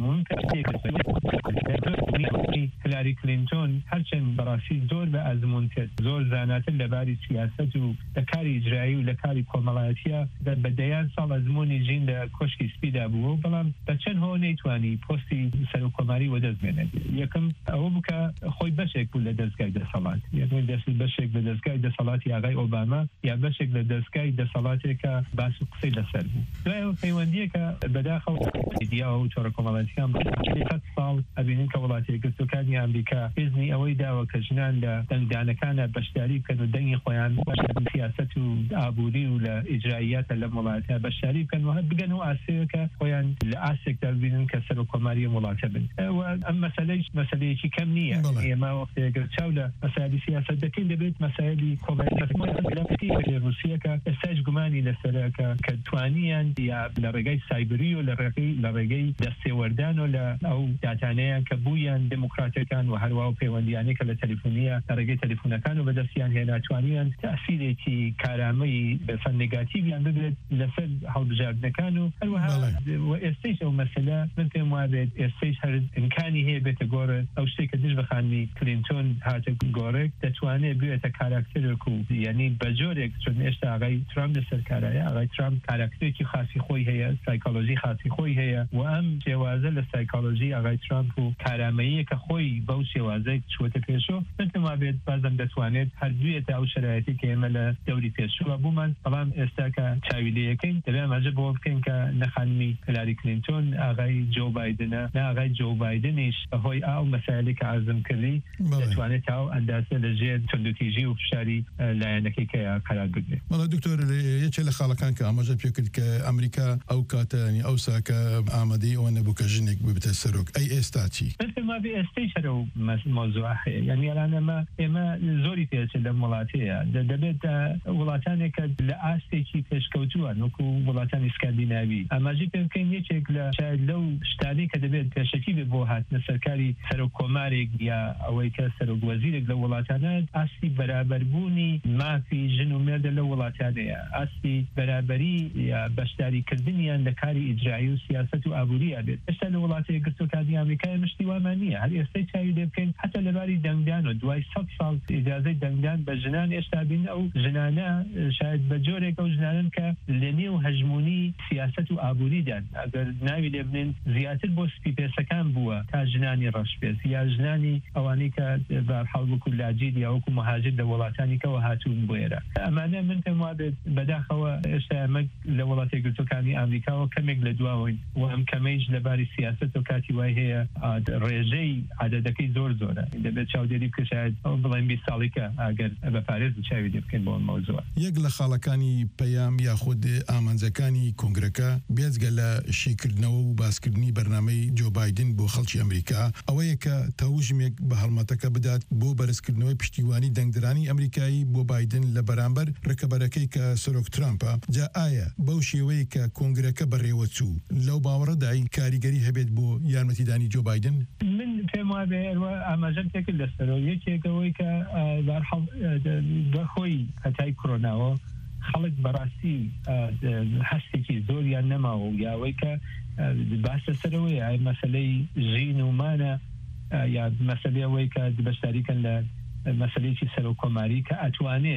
هیلاری کلینتۆن هەرچەند بەڕاستی زۆر بە ئەزمون کرد زۆر زاناتر لەباری سیاست و لە کاری ئیجرایی و لە کاری کۆمەڵایەتیە بەدەیان ساڵ ئەزمموی ژین لە کۆشکی سپیدا بووە بەڵام بە چەند هۆ نەیتوانی پۆستی سەر و کۆماری وەدەست بێنێت یەکەم ئەوە بکە خۆی بەشێک بوو لە دەستگای دەسەڵات یعنی دەست بەشێک لە دەستگای دەسەڵاتی ئاغای ئۆباما یا بەشێک لە دەستگای دەسەڵاتێکە باس و قسەی لەسەر بوو دوایەوە پەیوەندیەکە بەداخەوە دییا و تۆڕە کۆمەڵایەتیان سەد ساڵ ئەبینین کە وڵاتی یەکگرتوەکانی ئەمریکا حیزنی ئەوەی داوە کە ژنان لە دەنگدانەکانە بەشداری بکەن و دەنگی خۆیان سیاست و ئابووری و لە ئیجراییاتە لە وڵاتە بەشداری بکەن و هەر بگەن و ئاسەیەکە خۆیان لە ئاسێکدا ببینن کە سەر و کۆماری وڵاتە بن ئەم مەسەلەی مەسەلەیەکی کەم نییە ئێمە وەختێگەر چاو لە مەسایلی سیاست دەکەین دەبێت مەسایلی کۆمەڵایەتی رووسیەکە ئێستاش گومانی لەسەرەکە کە توانیان یا لە ڕێگەی سایبری و لە ڕێگەی لە ڕێگەی دەستێوەردان و لە ئەو داتانەیان کە بوویان دموکراتەکان و هەروە و پەیوەندیانێکە لە تەلیفۆنیە لە ڕێگەی تەلیفۆنەکان و بەدەستیان هێنا توانیان تەسیرێکی کارامەی بەفەن نگاتیڤیان ببێت لەسەر هەڵبژاردنەکان و هەروەها ئێستەیش ئەو مەسەلە من پێم وابێت ئێستەیش هەر ئیمکانی هەیە بێتە گۆڕە ئەو شتێکە دژ بەخانمی کلینتۆن هاتە گۆڕێک دەتوانێت بێتە کاراکتەرێک و یعنی بە جۆرێک چون ئێستا ئاغای ترامپ لەسەر کارایە ئاغای ترامپ کاراکتێکی خاصی خۆی هەیە سایکۆلۆژی خاصی خۆی هەیە و ئەم شێوازە لە سایکۆلۆژی ئاغای ترامپ و کارامەییە کە خۆی بەو شێوازەی چوەتە پێشۆ من پێم وابێت بازم دەتوانێت هەردوویەتە ئەو شرایەتی کە ئێمە لە دەوری پێشووە بوومان بەڵام ئێستا کە چاوی لەکەین دەبێت ئەماژە بۆ بکەین کە نەخانمی هیلاری کلینتۆن ئاغای جۆ بایدنە نە ئاغای جۆ بایدنیش بەهۆی ئاو مەسایلی کە عەرزم کردی دەتوانێت تا ئەو ئەندازە لەژێر چەندوتیژی و فشاری لایەنەکەی کە قەرار بگرێت. وەڵا دکتۆر یەکێ لە خاڵەکان کە ئاماژە پێ کرد کە ئەمریکا ئەو کاتە ینی ئەو ساکە ئامادەی ئەوە نەبوو کە ژنێک ببێتە سەرۆک ئەی ئێستا چی؟ ما بێ ئێستەی شەرە و مۆزوع هەیە یعنی ئەلانەمە ئێمە زۆری پێچێت لە وڵاتەیە دەبێت وڵاتانێکە لە ئاستێکی پێشکەوتووە وەکو وڵاتانی سکاندیناوی ئاماژی پێ بکەین یەکێک لە شاید لەو شتانی کە دەبێت پێشەکی بێ بۆ هاتنە سەرکاری سەرۆک کۆمارێک یا ئەوەی کە سەرۆک وەزیرێک لە وڵاتانە ئاستی بەرابەربوونی مافی ژن و مێردە لە وڵاتانەیە ئاستی بەرابەری یا بەشداریکردنیان لە کاری ئیجرایی و سیاست و ئابووریە بێت ئێستا لە وڵاتی یەکگرتوەکانی ئەمریکای مشتی وامان نییە هەر ئێستای چاوی لێ بکەین حتا لەباری دەنگدان و دوای سەد ساڵ ئیجازەی دەنگدان بە ژنان ئێستا بین ئەو ژنانە شاید بە جۆرێک ئەو ژنانن کە لە نێو هەژمونی سیاست و ئابووریدان ئەگەر ناوی لێ بنێن زیاتر بۆ سپیپێسەکان بووە تا ژنانی ڕەشپێس یا ژنانی ئەوانەی کە بەرحاڵ وەکو لاجید یا وەکو مهاجر لە وڵاتانی کەەوە هاتوون بۆ ئێرە ئەمانە من پێم وابێت بەداخەوە ئێستا ئەمە لە وڵاتی یەکگرتوەکانی ئەمریکاوە کەمێک لە دواوین و ئەم کەمەیش لەباری سیاست و کاتی وای هەیە ڕێژەی عادەتەکەی زۆر زۆرە دەبێت چاودێری بکەشاید ئەو بڵێن بیست ساڵێکە ئەگەر بەپارێز چاوی لێ بکەین بۆ مەوزوع یەک لە خاڵەکانی پەیام یاخود ئامانجەکانی کۆنگرەکە بێجگە لە شیکردنەوە و باسکردنی بەرنامەی جۆ بایدن بۆ خەڵکی ئەمریکا ئەوەیە کە تەوژمێک بە هەڵمەتەکە بدات بۆ بەرزکردنەوەی پشتیوانی دەنگدرانی ئەمریکایی بۆ بایدن لە بەرامبەر ڕکەبەرەکەی کە سەرۆک ترامپە جا ئایا بەو شێوەیە کە کۆنگرەکە بەڕێوە چوو لەو باوەڕەدای کاریگەری هەبێت بۆ یارمەتیدانی جۆ بایدن؟ من پێم وابێ ئاماژەم تێکرد لەسەرەوە یەکێکەوەی کە بەخۆی هەتای کۆرۆناوە خەڵک بەڕاستی هەستێکی زۆریان نەماوە و یاوەی کە باسە سەرەوەی ئای مەسەلەی ژین ومانە یا مەسەلەی ئەوەی کە بەشداریکەن لە مەسەلەیەکی سەر و کۆماری کە ئەتوانێت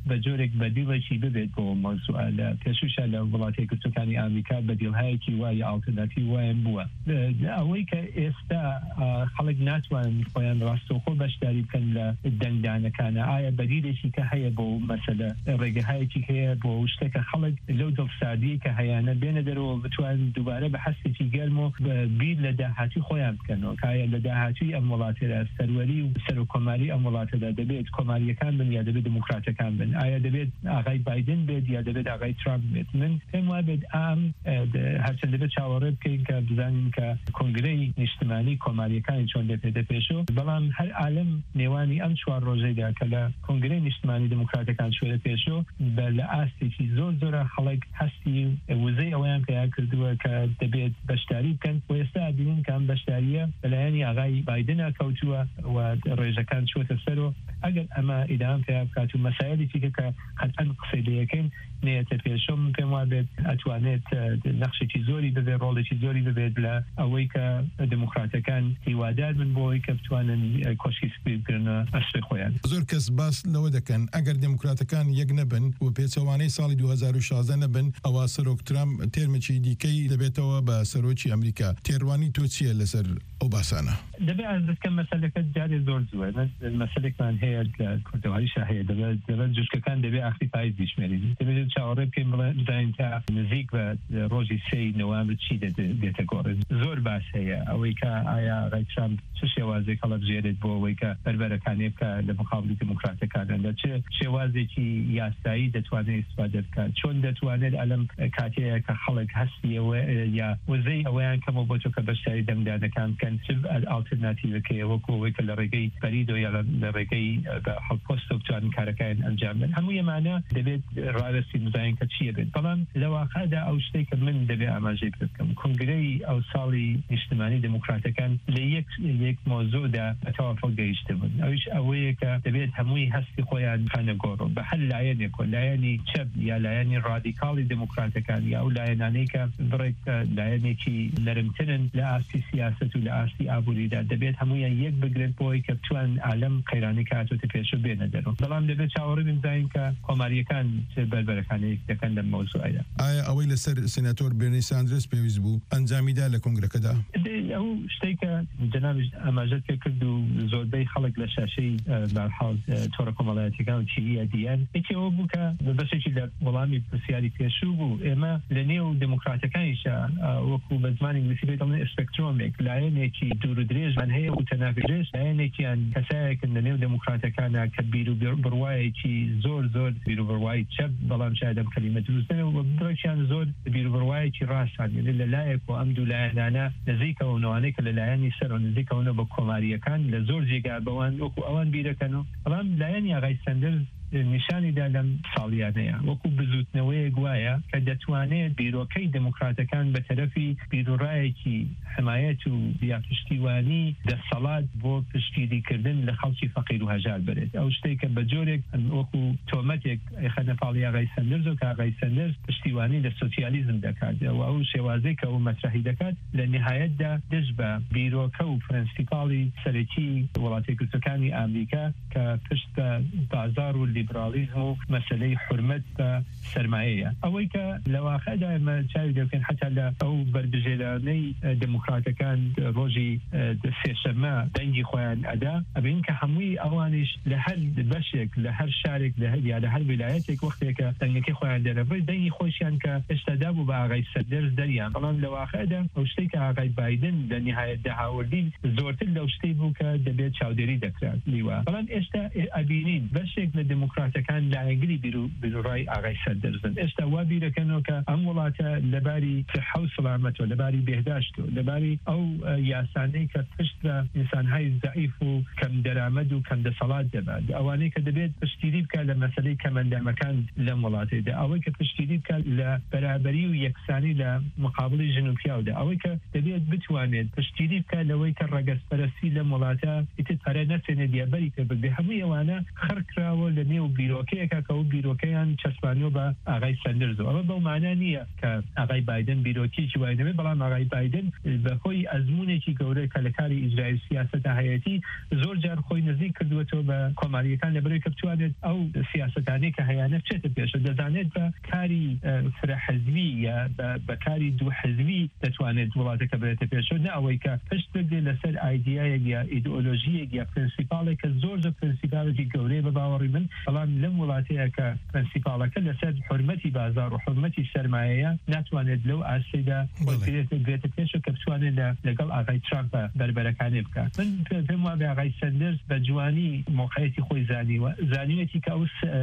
بە جۆرێک بەدیڵێکی ببێت بۆ مۆزوع لە پێشوشە لە وڵاتی یەکگرتووەکانی ئامریکا بەدیڵهایەکی وای ئالتەرناتیڤ وایان بووە ئەوەی کە ئێستا خەڵک ناتوانن خۆیان ڕاستەوخۆ بەشداری بکەن لە دەنگدانەکانە ئایا بەدیلێکی کە هەیە بۆ مەسەلە ڕێگەهایەکی هەیە بۆ شتێکە خەڵک لەو دڵسادی کە هەیەە بێنە دەرەوە بتوانن دووبارە بە حەسێکی گەرم و بیر لە داهاتی خۆیان بکەنەوە کایە لە داهاتوی ئەم وڵاتێرە سەروەری و سەر و کۆماری ئەم وڵاتەدا دەبێت کۆماریەکان بن یا دەبێت دموکراتەکان بن ئایا دەبێت ئاغای بایدن بێت یا دەبێت ئاغای ترامپ بێت من پێم وایە بێت ئام هەرچەند دەبێت چاوەڕێ بکەین کە بزانین کە کۆنگرەی نیشتیمانی کۆماریەکانی چۆن دەپێدە پێشەوە بەڵام هەر عالم نێوانی ئەم چوار ڕۆژەیدا کە لە کۆنگرەی نیشتیمانی دموکراتەکان شوێنە پێشەوە بە لە ئاستێکی زۆر زۆرە خەڵک هەستی وزەی ئەویان پێیا کردووە کە دەبێت بەشداری بکەن و ئێستا بینین کە ئەم بەشداریە بەلایەنی ئاغای بایدنە کەوتووە و ڕێژەکان چوەتە سەرەوە ئەگەر ئەمە ئیدام پێیا بکات و مەسایلێکی کە قەتعەن قسەی لە یەکەین نێتە پێشەوە من پێم وایە بێت ئەتوانێت نەخشێکی زۆری ببێت ڕۆڵێکی زۆری ببێت لە ئەوەی کە دموکراتەکان هیوادار بن بۆ ئەوەی کە بتوانن کۆشی سپی بکردنە ئەسری خۆیان زۆر کەس باس لەوە دەکەن ئەگەر دموکراتەکان یەک نەبن و پێچەوانەی ساڵی دوو هەزار و شازدە نەبن ئەوە سەرۆک ترامپ تێرمێکی دیکەی دەبێتەوە بە سەرۆکی ئەمریکا تێڕوانی تۆ چییە لەسەر ئەو باسانە دەبێت ئەس دەکەم مەسەلەکە جارێ زۆر زووە مەسەلێکمان هەیە لە کوردەواریشا هەیە دەبێت دەبێت جوشکەکان دەبێت ئاخری پاییز بیشمێنین دەبێت چاوەڕێ بکەین بڵێن تا نزیک بە ڕۆژی سێی نۆڤەمبر چی دێتە گۆڕێت زۆر باس هەیە ئەوەی کە ئایا ڕای ترامپ چ شێوازێک هەڵەبژێرێت بۆ ئەوەی کە بەربەرەکانی بکە لە مقابلی دموکراتەکانە لە چه شێوازێکی یاسایی دەتوانێت ئیسفادە بکات چۆن دەتوانێت ئەلەم کاتەیە کە خەڵک هەستیەوە یا وزەی ئەوەیان کەمەوە بۆ کە بەشداری دەنگدانەکان بکەن چ ئالتەرناتیڤەکەیە وەکو ئەوەی کە لە ڕێگەی بەریدۆ یا لە ڕێگەی هەڵپۆست و بتوانن کارەکان ئەنجام بدەن هەموو ئەمانە دەبێت ڕادستی بزانین کە چیە بێت بەڵام لە واقعدا ئەو شتێک کە من دەبێت ئاماژەی بکەم کۆنگرەی ئەو ساڵی نیشتیمانی دموکراتەکان لە یەک یەک مۆزوعدا تەوافق گەیشتە بوون ئەویش ئەوەیە کە دەبێت هەمووی هەستی خۆیان خانە گۆڕۆ بە هەر لایەنێک و لایەنی چەپ یا لایەنی ڕادیکاڵی دموکراتەکان یا ئەو لایەنانەی کە بڕێک لایەنێکی نەرمترن لە ئاستی سیاست و لە ئاستی ئابووریدا دەبێت هەموویان یەک بگرێت بۆی کە بتوان عالەم قەیرانی کاتۆتە پێشە بێنە دەرەوە بەڵام دەبێت چاوەڕێ بزانین کە کۆماریەکان بەربەرەکانی دەکەن لەم مۆزوعەدا ئایا ئەوەی لەسەر سێناتۆر بێرنی ساندرس پێویست بوو ئەنجامیدا لە کۆنگرەکەدا ئەو شتێکە جەنابش ئاماژەت پێ کرد و زۆربەی خەڵک لە شاشەی بەرحاڵ تۆڕە کۆمەڵایەتیەکان و تیڤیە دیان یەکێوە بوو کە بەشێکی لە وەڵامی پرسیاری پێشوو بوو ئێمە لە نێو دموکراتەکانیشە وەکو بە زمانی انگلیسی بێت دەڵێن ئسپێکترۆمێک لایەنێکی دوور و درێژمان هەیە و تەناگرێژ لایەنێکیان کەسایەکن لە نێو دموکراتەکانە کە بیر و بڕوایەکی زۆر زۆر بیر و بڕوای چەپ بەڵام شاید ئەم کەلیمە دروستە و بڕێکیان زۆر بیر و بڕوایەکی ڕاستان لە لایەک و ئەم دوو لایەنانە نزیکەوە نەوانەی کە لەلایەنی سەر و نزیکەوە بە کۆماریەکان لە زۆر جێگا بەوان وەکو ئەوان بیرەکەنەوە بەڵام لایەنی ئاغای سەندرز نیشانیدا لەم ساڵیانەیە وەکو بزوتنەوەیەک وایە کە دەتوانێت بیرۆکەی دموکراتەکان بە تەرەفی بیرڕایەکی حمایەت و یا پشتیوانی دەسەڵات بۆ پشتگیریکردن لە خەڵکی فەقیر و هەژار بێت ئەو شتێکە بە جۆرێک وەکو تۆمەتێک خەنەپاڵی ئاغای سەندرز و کە ئاغای سەندرز پشتیوانی لە سۆسیالیزم دەکات و ئەو شێوازەی کە ئەو مەسرحی دەکات لە نهایەتدا دەست بە بیرۆکە و پرەنسیپاڵی سەرەکی وڵاتی یەکگرتووەکانی ئامریکا کە پشت بە بازار و لیبرالیزم و مەسلەی حرمەت بە سەرمایەیە ئەوەی کە لە واقعدا ئێمە چاوی دەکەن حتا لە ئەو بەربژێرانەی دموکراتەکان ڕۆژی سێشەممە دەنگی خۆیان ئەدا ئەبین کە هەمووی ئەوانیش لە هەر بەشێک لە هەر شارێک لە هەر یا لە هەر ویلایەتێک وەختێکە دەنگەکەی خۆیان دەرەبڕی دەنگی خۆشیان کە هێشتادا بوو بە ئاغای سەندرز دەریان بەڵام لە واقعدا ئەو شتێک کە ئاغای بایدن لە نهایەت داهاوردی زۆرتر لەو شتەی بوو کە دەبێت چاودێری دەکرات لیوە بەڵام ئێستا ئەبینین بەشێک لە دموکراتەکان لایەنگری بیرڕای ئاغای سەندرزن ئێستا وا بیرەکەنەوە کە ئەم وڵاتە لەباری صحە و سەلامەتەوە لەباری بێهداشت و لەباری ئەو یاسانەی کە پشت بە ئینسانهای زەعیف و کەم دەرامەد و کەم دەسەڵات دەبات ئەوانەی کە دەبێت پشتیری بکات لە مەسەلەی کەمەندەمەکان لەم وڵاتەدا ئەوەی کە پشتیری بکات لە بەرابەری و یەکسانی لە مقابلی ژن و پیاودا ئەوەی کە دەبێت بتوانێت پشتیری بکات لەوەی کە ڕەگەزپەرستی لەم وڵاتە ئیتر پەرە نەسێنێت دیابەری پێ ببێ هەمووی ئەوانە خەرکراوە لە لنێو بیرۆکەیەکە کە ئەو بیرۆکەیان چەسپانیۆ بە ئاغای سەندرز ئەمە بەو مانە نییە کە ئاغای بایدن بیرۆکیی وای نەبێت بەڵام ئاغای بایدن بەخۆی ئەزمونێکی گەورەی کە لە کاری ئیجرایی سیاسەتە هەیەتی زۆر جار خۆی نزیک کردوێتەوە بە کۆماریەکان لەبەرەوەی کە بتوانێت ئەو سیاسەتانەی کە هەیانە بچێتە پێشە دەزانێت بە کاری فرەحەزبی یا بە کاری دوو حەزبی دەتوانێت وڵاتەکە بێتە پێشەوە نە ئەوەی کە پشت بگرێت لەسەر ئایدیایەک یا ئیدئۆلۆژیەک یا پرینسیپالێک کە زۆر زۆر پرینسیپالێکی گەورەی بە باوەڕی من بەڵام لەم وڵاتەیە کە پرینسیپالەکە لەسەر حرمەتی بازار و حرمەتی سەرمایەیە ناتوانێت لەو ئاسێدا بێتە پێشەوە کە بتوانێت لەگەڵ ئاغای ترامپ بربەرەکانی بکات من پێم وابێ ئاغای سەندرز بە جوانی موقعیەتی خۆی زانیوە زانیوێتی کە ئەو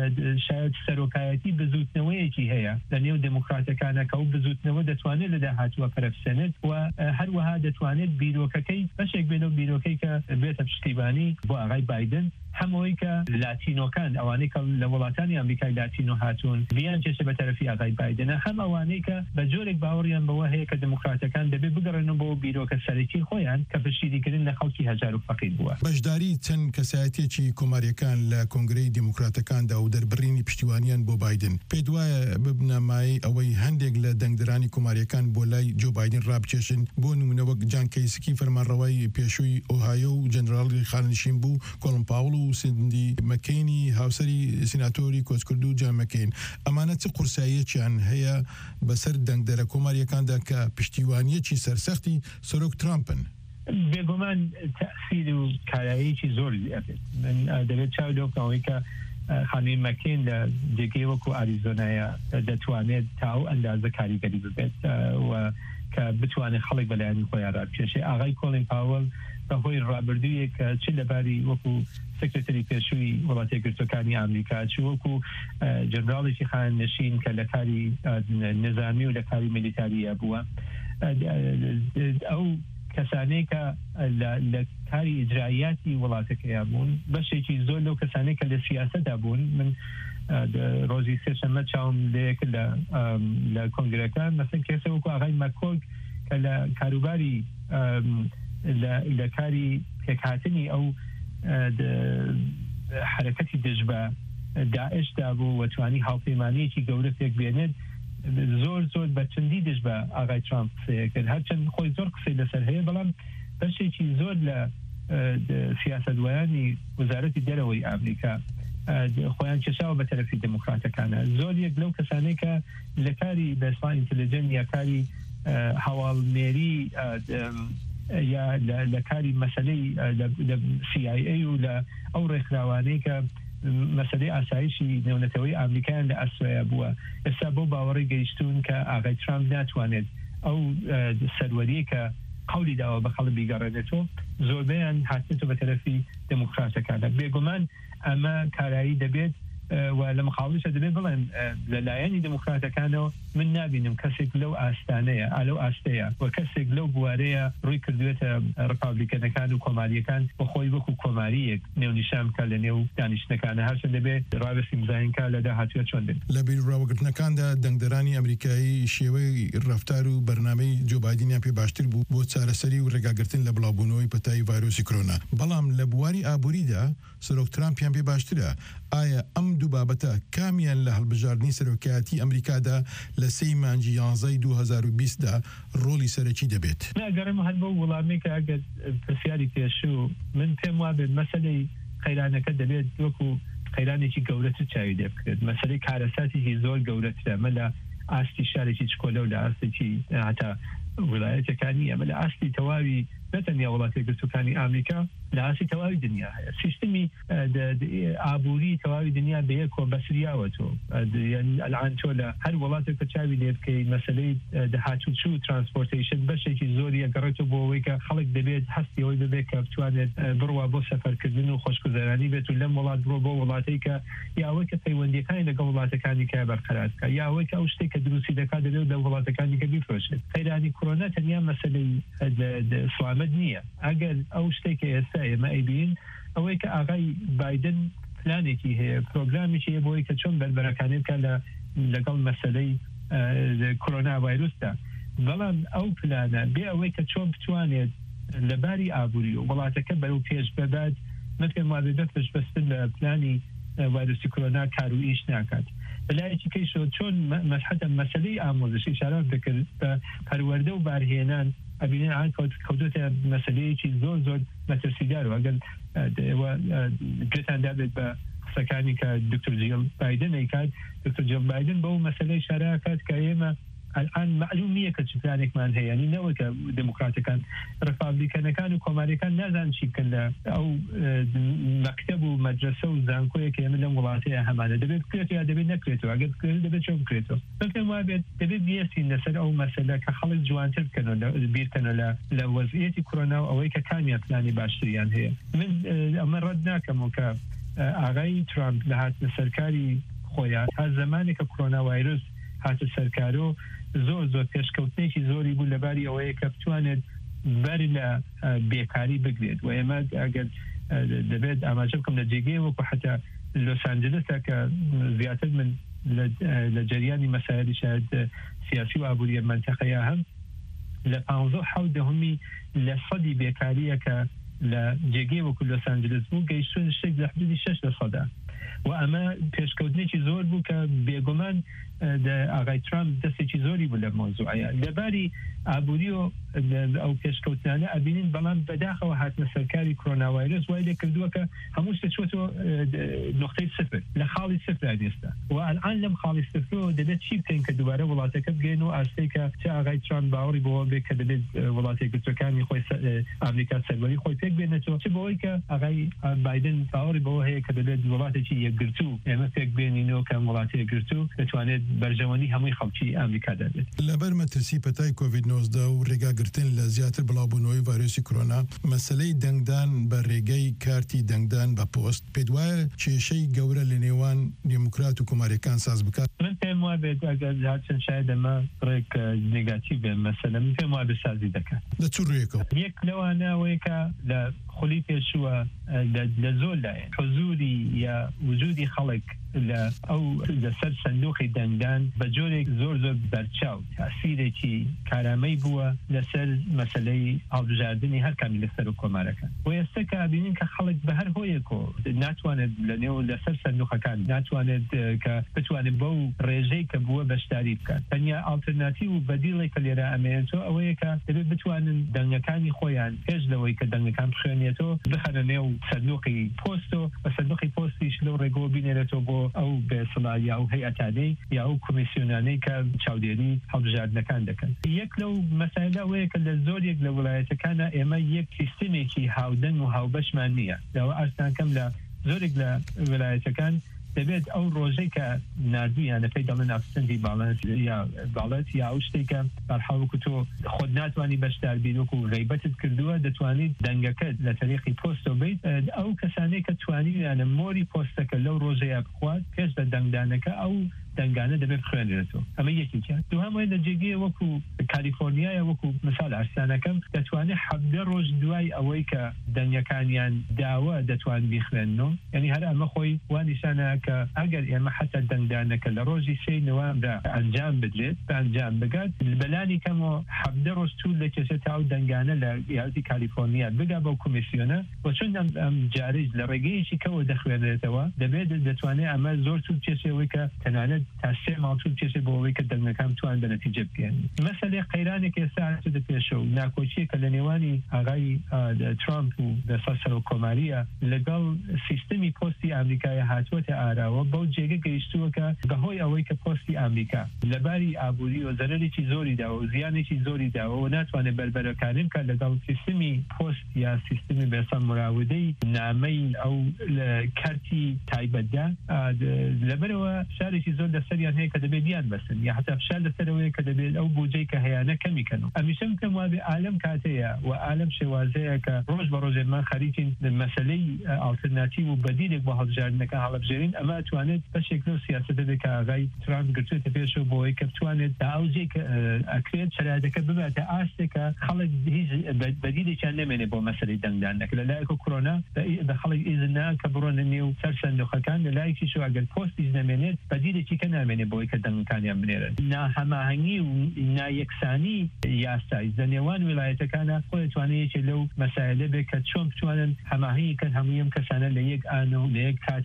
شاید سەرۆکایەتی بزوتنەوەیەکی هەیە لە نێو دموکراتەکانە کە ئەو بزوتنەوە دەتوانێت لە داهاتووە پەرەفسێنێت و هەروەها دەتوانێت بیرۆکەکەی بەشێک بێنەوە بیرۆکەی کە بێتە پشتیبانی بۆ ئاغای بایدن هەمەوەی کە لاتینۆکان ئەوانەی کە لە وڵاتانی ئەمریکای لاتینۆ هاتوون بیان چێشە بە تەرەفی ئاغای بایدنە هەم ئەوانەی کە بە جۆرێک باوەڕیان بەوە هەیە کە دموکراتەکان دەبێت بگەڕێنەوە بۆ بیرۆکە سەرەکی خۆیان کە پشتیدیکردن لە خەڵکی هەژار و فەقیر بووە بەشداری چەند کەسایەتێکی کۆماریەکان لە کۆنگرەی دیموکراتەکاندا و دەربڕینی پشتیوانیان بۆ بایدن پێت وایە ببنەمای ئەوەی هەندێک لە دەنگدرانی کۆماریەکان بۆ لای جۆ بایدن ڕابچێشن بۆ نمونە وەک جان کەیسکی فەرمانڕەوای پێشووی ئۆهایۆ و جەنراڵی خاننشین بوو کۆڵن پاوڵ و سندی مەکەینی هاوسەری سیناتۆری کۆچکرد و جان مەکەین ئەمانە چ قورساییەکیان هەیە بەسەر دەنگدەرە کۆماریەکاندا کە پشتیوانیەکی سەرسەختی سەرۆک ترامپن بێگومان تەأثیر و کاراییکی زۆر من دەبێت چاو لەوکەوەی کە خانووی مەکەین لە جێگەی وەکو ئاریزۆنایە دەتوانێت تا ئەو ئەندازە کاریگەری ببێت و کە بتوانێت خەڵک بەلایانی خۆیان ڕابکێشێ ئاغای کۆڵین پاوەڵ بەهۆی ڕابردوویە کە چ لەباری وەکو سکرتەری پێشووی وڵاتی یەکگرتوەکانی ئەمریکا چ وەکو جەنراڵێکی خاننشین کە لە کاری نظامی و لە کاری میلیتاریە بووە ئەو کەسانەی کە لە کاری ئیجراییاتی وڵاتەکەیان بوون بەشێکی زۆر لەو کەسانەی کە لە سیاسەتدا بوون من ڕۆژی سێشەممە چاوم لەیەک لە کۆنگرەکان مەسەن کێسە وەکو ئاغای مەکۆک کە لە کاروباری لە کاری پێکهاتنی ئەو حرەکەتی دژ بە داعشدا بوو وەتوانی هاوپەیمانیەکی گەورە پێک بێنێت زۆر زۆر بە چەندی دژ بە ئاغای ترامپ قسەیە کرد هەرچەند خۆی زۆر قسەی لەسەر هەیە بەڵام بەشێکی زۆر لە سیاسەتوایانی وەزارەتی دەرەوەی ئەمریکا خۆیان کێشاوە بە تەرەفی دموکراتەکانە زۆر یەک لەو کەسانەی کە لە کاری بەسڵان ئینتلیجەن یا کاری هەواڵنێری یا لە کاری مەسەلەی لە سی آی ئەی و لە ئەو ڕێکخراوانەی کە مەسەلەی ئاسایشی نێونەتەوەی ئەمریکایان لە ئەسوەیە بووە ئێستا بۆ باوەڕی گەیشتون کە ئاغای ترامپ ناتوانێت ئەو سەروەریە کە قولی داوە بە خەڵک بیگەڕێنێتەوە زۆربەیان هاتێتەوە بە تەرەفی دموکراتەکانە بێگومان ئەمە کارایی دەبێت و لە مخاڵشە دەبێت بڵێن لەلایەنی دموکراتەکانەوە من نبینم کەسێک لەو ئاستانەیە ئالەو ئاستەیە و کەسێک لەو بوارەیە ڕووی کردوێتە ڕپابلیکەنەکان و کۆماریەکان بە خۆی وەکو کۆماریەک نێونیشان بکە لە نێو دانیشتەکانە هەرچە دەبێت ڕابەسی مزایینکە لە داهاتووە چۆن بێت لە بیرڕاوەگرتنەکاندا دەنگدەرانی ئەمریکایی شێوەی ڕەفتار و بەرنامەی جۆ بایدنیان پێ باشتر بوو بۆ چارەسەری و ڕێگاگرتن لە بڵاوبوونەوەی پەتای ڤایرۆسی کۆرۆنا بەڵام لە بواری ئابووریدا سەرۆک ترامپیان پێ باشترە ئایا ئەم دوو بابەتە کامیان لە هەڵبژاردننی سەرۆکایەتی ئەمریکادا لە سەی مانجی یانزەی دوو هەزار و بیستدا ڕۆلی سەرەکی دەبێت ناگەڕێم هەر بۆ وەڵامی کە ئەگەر پرسیاری پێشوو من پێم وابێت مەسەلەی قەیرانەکە دەبێت وەکو قەیرانێکی گەورەتر چاوی لێ بکرێت مەسەلەی کارەساتێکی زۆر گەورەترە مە لە ئاستی شارێکی چکۆلە و لە ئاستێکی هەتا وڵایەتەکانی ئەمە لە ئاستی تەواوی نەتەنیا وڵاتی یەکگرتوەکانی ئەمریکا لە ئاستی تەواوی دنیا هەیە سیستمی ئابووری تەواوی دنیا بە یەکۆ بەسریاوەتۆ ئەلعان تۆ لە هەر وڵاتێک کە چاوی لێ بکەی مەسەلەی داهاتووچوو ترانسپۆرتیشن بەشێکی زۆری ئەگەڕێتەوە بۆ ئەوەی کە خەڵک دەبێت هەستی ئەوەی ببێت کە بتوانێت بڕوا بۆ سەفەرکردن و خۆشگوزەرانی بێت و لەم وڵات بڕۆ بۆ وڵاتەی کە یاوەی کە پەیوەندیەکانی لەگەڵ وڵاتەکانی کە بەرقەرار بکە یاوەی کە ئەو شتێک کە دروستی دەکات دەبێت لە وڵاتەکانی کە بیفرۆشێت قەیرانی کۆرۆنا تەنیا مەسەلەی سڵامەت نییە ئەگەر ئەو شتێکە ئێستا ئێمە ئەیبین ئەوەی کە ئاغای بایدن پلانێکی هەیە پرۆگرامیکی هەیە بۆی کە چۆن بەربەرەکانی بکە لەگەڵ مەسەلەی کۆرۆنا ڤایرۆسدا بەڵام ئەو پلانە بێ ئەوەی کە چۆن بتوانێت لەباری ئابووری و وڵاتەکە بەرەو پێش بەدات مەکە مادەدە پشبەستن لە پلانی وایرۆسی کۆرۆنا کار و ئیش ناکات بەلایەکی کەیشەوە چۆن مەسحەتە مەسەلەی ئامۆزش ئیشارات دەکرد بە پەروەردە و بارهێنان ئەبینێن ئان کەوتوتە مەسەلەیەکی زۆر زۆر مەترسیدار و ئەگەر گوێتان دابێت بە قسەکانی کە دکتۆر جیل بایدن ئەیکات دکتۆر جیل بایدن بەو مەسەلەی ئیشارە کات کە ئێمە الان معلوم نییە کە چ پلانێکمان هەیە ینی نەوە کە دموکراتەکان ڕپابلیکانەکان و کۆماریەکان نازان چی بکەن لە ئەو مەکتەب و مەدرسە و زانکۆیە کە ئێمە لەم وڵاتەیە هەمانە دەبێت بکرێت یا دەبێت نەکرێتەوە ئەگەر بکرێت دەبێت چۆن بکرێتەوە بەڵکەم وابێت دەبێت بیەسین لەسەر ئەو مەسەلە کە خەڵک جوانتر بکەنەوە بیرکەنەوە لە لە وەزعیەتی کۆرۆنا و ئەوەی کە کامیان پلانی باشتریان هەیە من ئەمە ڕەت ناکەم و کە ئاغای ترامپ لە هاتنە سەرکاری خۆیان تا زمانێک کە کۆرۆنا ڤایرۆس هاتە سەرکارۆ زۆر زۆر پێشکەوتنێکی زۆری بوو لەباری ئەوەیە کە بتوانێت بەر لە بێکاری بگرێت و ئێمە ئەگەر دەبێت ئاماژە بکەم لە جێگەی وەکو حتا لۆس ئانجلسە کە زیاتر من لە جەریانی مەسایلی شاید سیاسی و ئابووریە منتەقەیە هەم لە پانزە حەوت دەهەمی لە سەدی بێکاریە کە لە جێگەی وەکو لۆس ئانجلس بوو گەیشتون شتێک لە حدودی شەش لە سەدا و ئەمە پێشکەوتنێکی زۆر بوو کە بێگومان ئاغای ترامپ دەستێکی زۆری بوو لە مۆزوعەیە لەباری ئابووری و ئەو پێشکەوتنانە ئەبینین بەڵام بەداخەوە هاتنە سەرکاری کۆرۆنا ڤایرۆس وای لێ کردووە کە هەموو شتێک چۆتەوە نقطەی سفر لە خاڵی سفر ئێستا و ئەلان لەم خاڵی سفرەوە دەبێت چی بکەین کە دووبارە وڵاتەکە بگەین و ئاستەی کە چ ئاغای ترامپ باوەڕی بەوە بێت کە دەبێت وڵاتی یەکگرتوەکانی خۆی ئەمریکا سەروەری خۆی پێک بێنێتەوە چ بەوەی کە ئاغای بایدن باوەڕی بەوە هەیە کە دەبێت وڵاتێکی یەکگرتو ئێمە پێک بێنینەوە کە وڵاتی یەکگرتو دەتوانێت بەرژەوەنی هەمووی خەڵکی ئەمریکا دەبێت لەبەر مەترسی پەتای کۆڤید نۆزدە و ڕێگاگرتن لە زیاتر بڵاوبوونەوەی ڤایرۆسی کۆرۆنا مەسەلەی دەنگدان بە ڕێگەی کارتی دەنگدان بە پۆست پێت وایە کێشەی گەورە لە نێوان دموکرات و کۆماریەکان ساز بکات من پێم وایە بێت ئەگەر هاتن شاید ئەمە ڕێک نێگاتیڤ بێ مەسەلە من پێم وایە بەسازی دەکات لە چ ڕێیەکەوە یەک لەوانە ئەوەیە کە لە خولی پێشووە لە زۆر لایەن حضوری یا وجودی خەڵک لە ئەو لەسەر سندوقی دەنگدان بە جۆرێک زۆر زۆر بەرچاو تاسیرێکی کارامەی بووە لەسەر مەسەلەی هەڵبژاردننی هەر کامی لەسەر و کۆمارەکان و ئێستا کە بینین کە خەڵک بە هەر هۆیەکۆ ناتوانێت لە نێو لەسەر سندوقەکان ناتوانێت کە بتوانێت بەو ڕێژەی کە بووە بەشداری بکات تەنیا ئالتەرناتیڤ و بەدیڵی کە لێرە ئەمێنێتەوە ئەوەیە کە دەبێت بتوانن دەنگەکانی خۆیان پێش لەوەی کە دەنگەکان بخوێنێتەوە بخەنە نێو سندوقی پۆستۆ بە سندوقی پۆستیش لەو ڕێگەوە بینێرێتەوە بۆ ئەو بێسەڵا یا ئەو هەیئەتانەی یا ئەو کۆمیسیۆنانەی کە چاودێری هەڵبژاردنەکان دەکەن یەک لەو مەسایلە ئەوەیە کە لە زۆرێک لە وڵایەتەکانە ئێمە یەک سیستمێکی هاودەنگ و هاوبەشمان نییە لەوە ئاستانکەم لە زۆرێک لە وڵایەتەکان دەبێت ئەو ڕۆژەی کە نردویانە پێی دەڵێن ئابسەندی باڵەنس یا باڵەت یا ئەو شتێکە بەرحاڵوەکو تۆ خۆت ناتوانانی بەشدار بین وەکو غەیبەتت کردووە دەتوانیت دەنگەکەت لە تەریقی پۆستۆ بیت ئەو کەسانەی کە توانیانە مۆری پۆستەکە لەو ڕۆژەیە بخوات پێش بە دەنگدانەکە ئەو دەنگانە دەبێت بخوێنێتەوە ئەمە یەکێکە دوهەمەوەی لە جێگەیە وەکو کالیفۆرنیایە وەکو مثال ئارستانەکەم دەتوانێت حەبدە ڕۆژ دوای ئەوەی کە دەنگەکانیان داوە دەتوان بیخوێنەوە یعنی هەر ئەمە خۆی وا نیشانە کە ئەگەر ئێمە حتا دەنگدانەکە لە ڕۆژی سێ نوامدا ئەنجام بدرێت بە ئەنجام بگات بەلانی کەمەوە حەبدە ڕۆژ توول دەکێشێت تا ئەو دەنگانە لە یاردی کالیفۆرنیا بگا بەو کۆمیسیۆنە بۆ چون ئەم جارێژ لە ڕێگەیەکی کەوە دەخوێنێتەوە دەبێت دەتوانێت ئەمە زۆر توول کێشەوەی کە تەنانەت تا سێ ماڵتون کێشێ بۆ ئەوەی کە دەنگەکان توان بە نەتیجە بگەن مەسەلەی قەیرانێک ئێستا هاتووە پێشە و ناکۆچیە کە لە نێوانی ئاغای ترامپ و دەسەر سەرۆک کۆماریە لەگەڵ سیستمی پۆستی ئامریکای هاتووەتە ئاراوە بەو جێگە گەیشتووە کە بەهۆی ئەوەی کە پۆستی ئامریکا لەباری ئابووری و زەرەرێکی زۆری داوە و زیانێکی زۆری داوە و ناتوانێت بەربەرەکانیم کە لەگەڵ سیستمی پۆست یا سیستمی بێسەم مراودەی نامەی ئەو کارتی تایبەتدا لەبەرەوە شارێکی زۆر لەسەریان هەیە کە دەبێت دیان بەسن یا حتا فشار لەسەرەوەی کە دەبێت ئەو بودجەی کە هەیەە کەمیکەن و ئەمیشەم کەم وابێ ئالەم کاتەیە و ئالەم شێوازەیە کە ڕۆژ بە ڕۆژێمان خەریکین مەسەلەی ئالتەرناتیڤ و بەدیلێک بۆ هەڵبژاردنەکە هەڵبژێرین ئەمە توانێت بەشێک لەو سیاسەتە بێت کە ئاغای ترامپ گرتوێتە پێشەوە بۆەوەی کە بتوانێت تا ئەوجێ کە ئەکرێت شەرایەتەکە بباتە ئاستێکە خەڵک هیچ بەدیلێکیان نەمێنێ بۆ مەسەلەی دەنگدانەکە لەلایەکە کۆرۆنا بە خەڵک ئیزنا کە بڕۆنە نێو سەر سندوقەکان لەلایەکیش ئەگەر پۆستیش نەمێنێت بەدیلێکی کە نامێنێ بۆی کە دەنگەکانیان بنێرن ناهەماهەنگی و نایەکسانی یاسایی لە نێوان ویلایەتەکانە خۆ دەتوانێت لەو مەسایلە بێت کە چۆن بتوانن هەماهەنگی کەن هەموو ئەم کەسانە لە یەک ئانە و لە یەک کاتە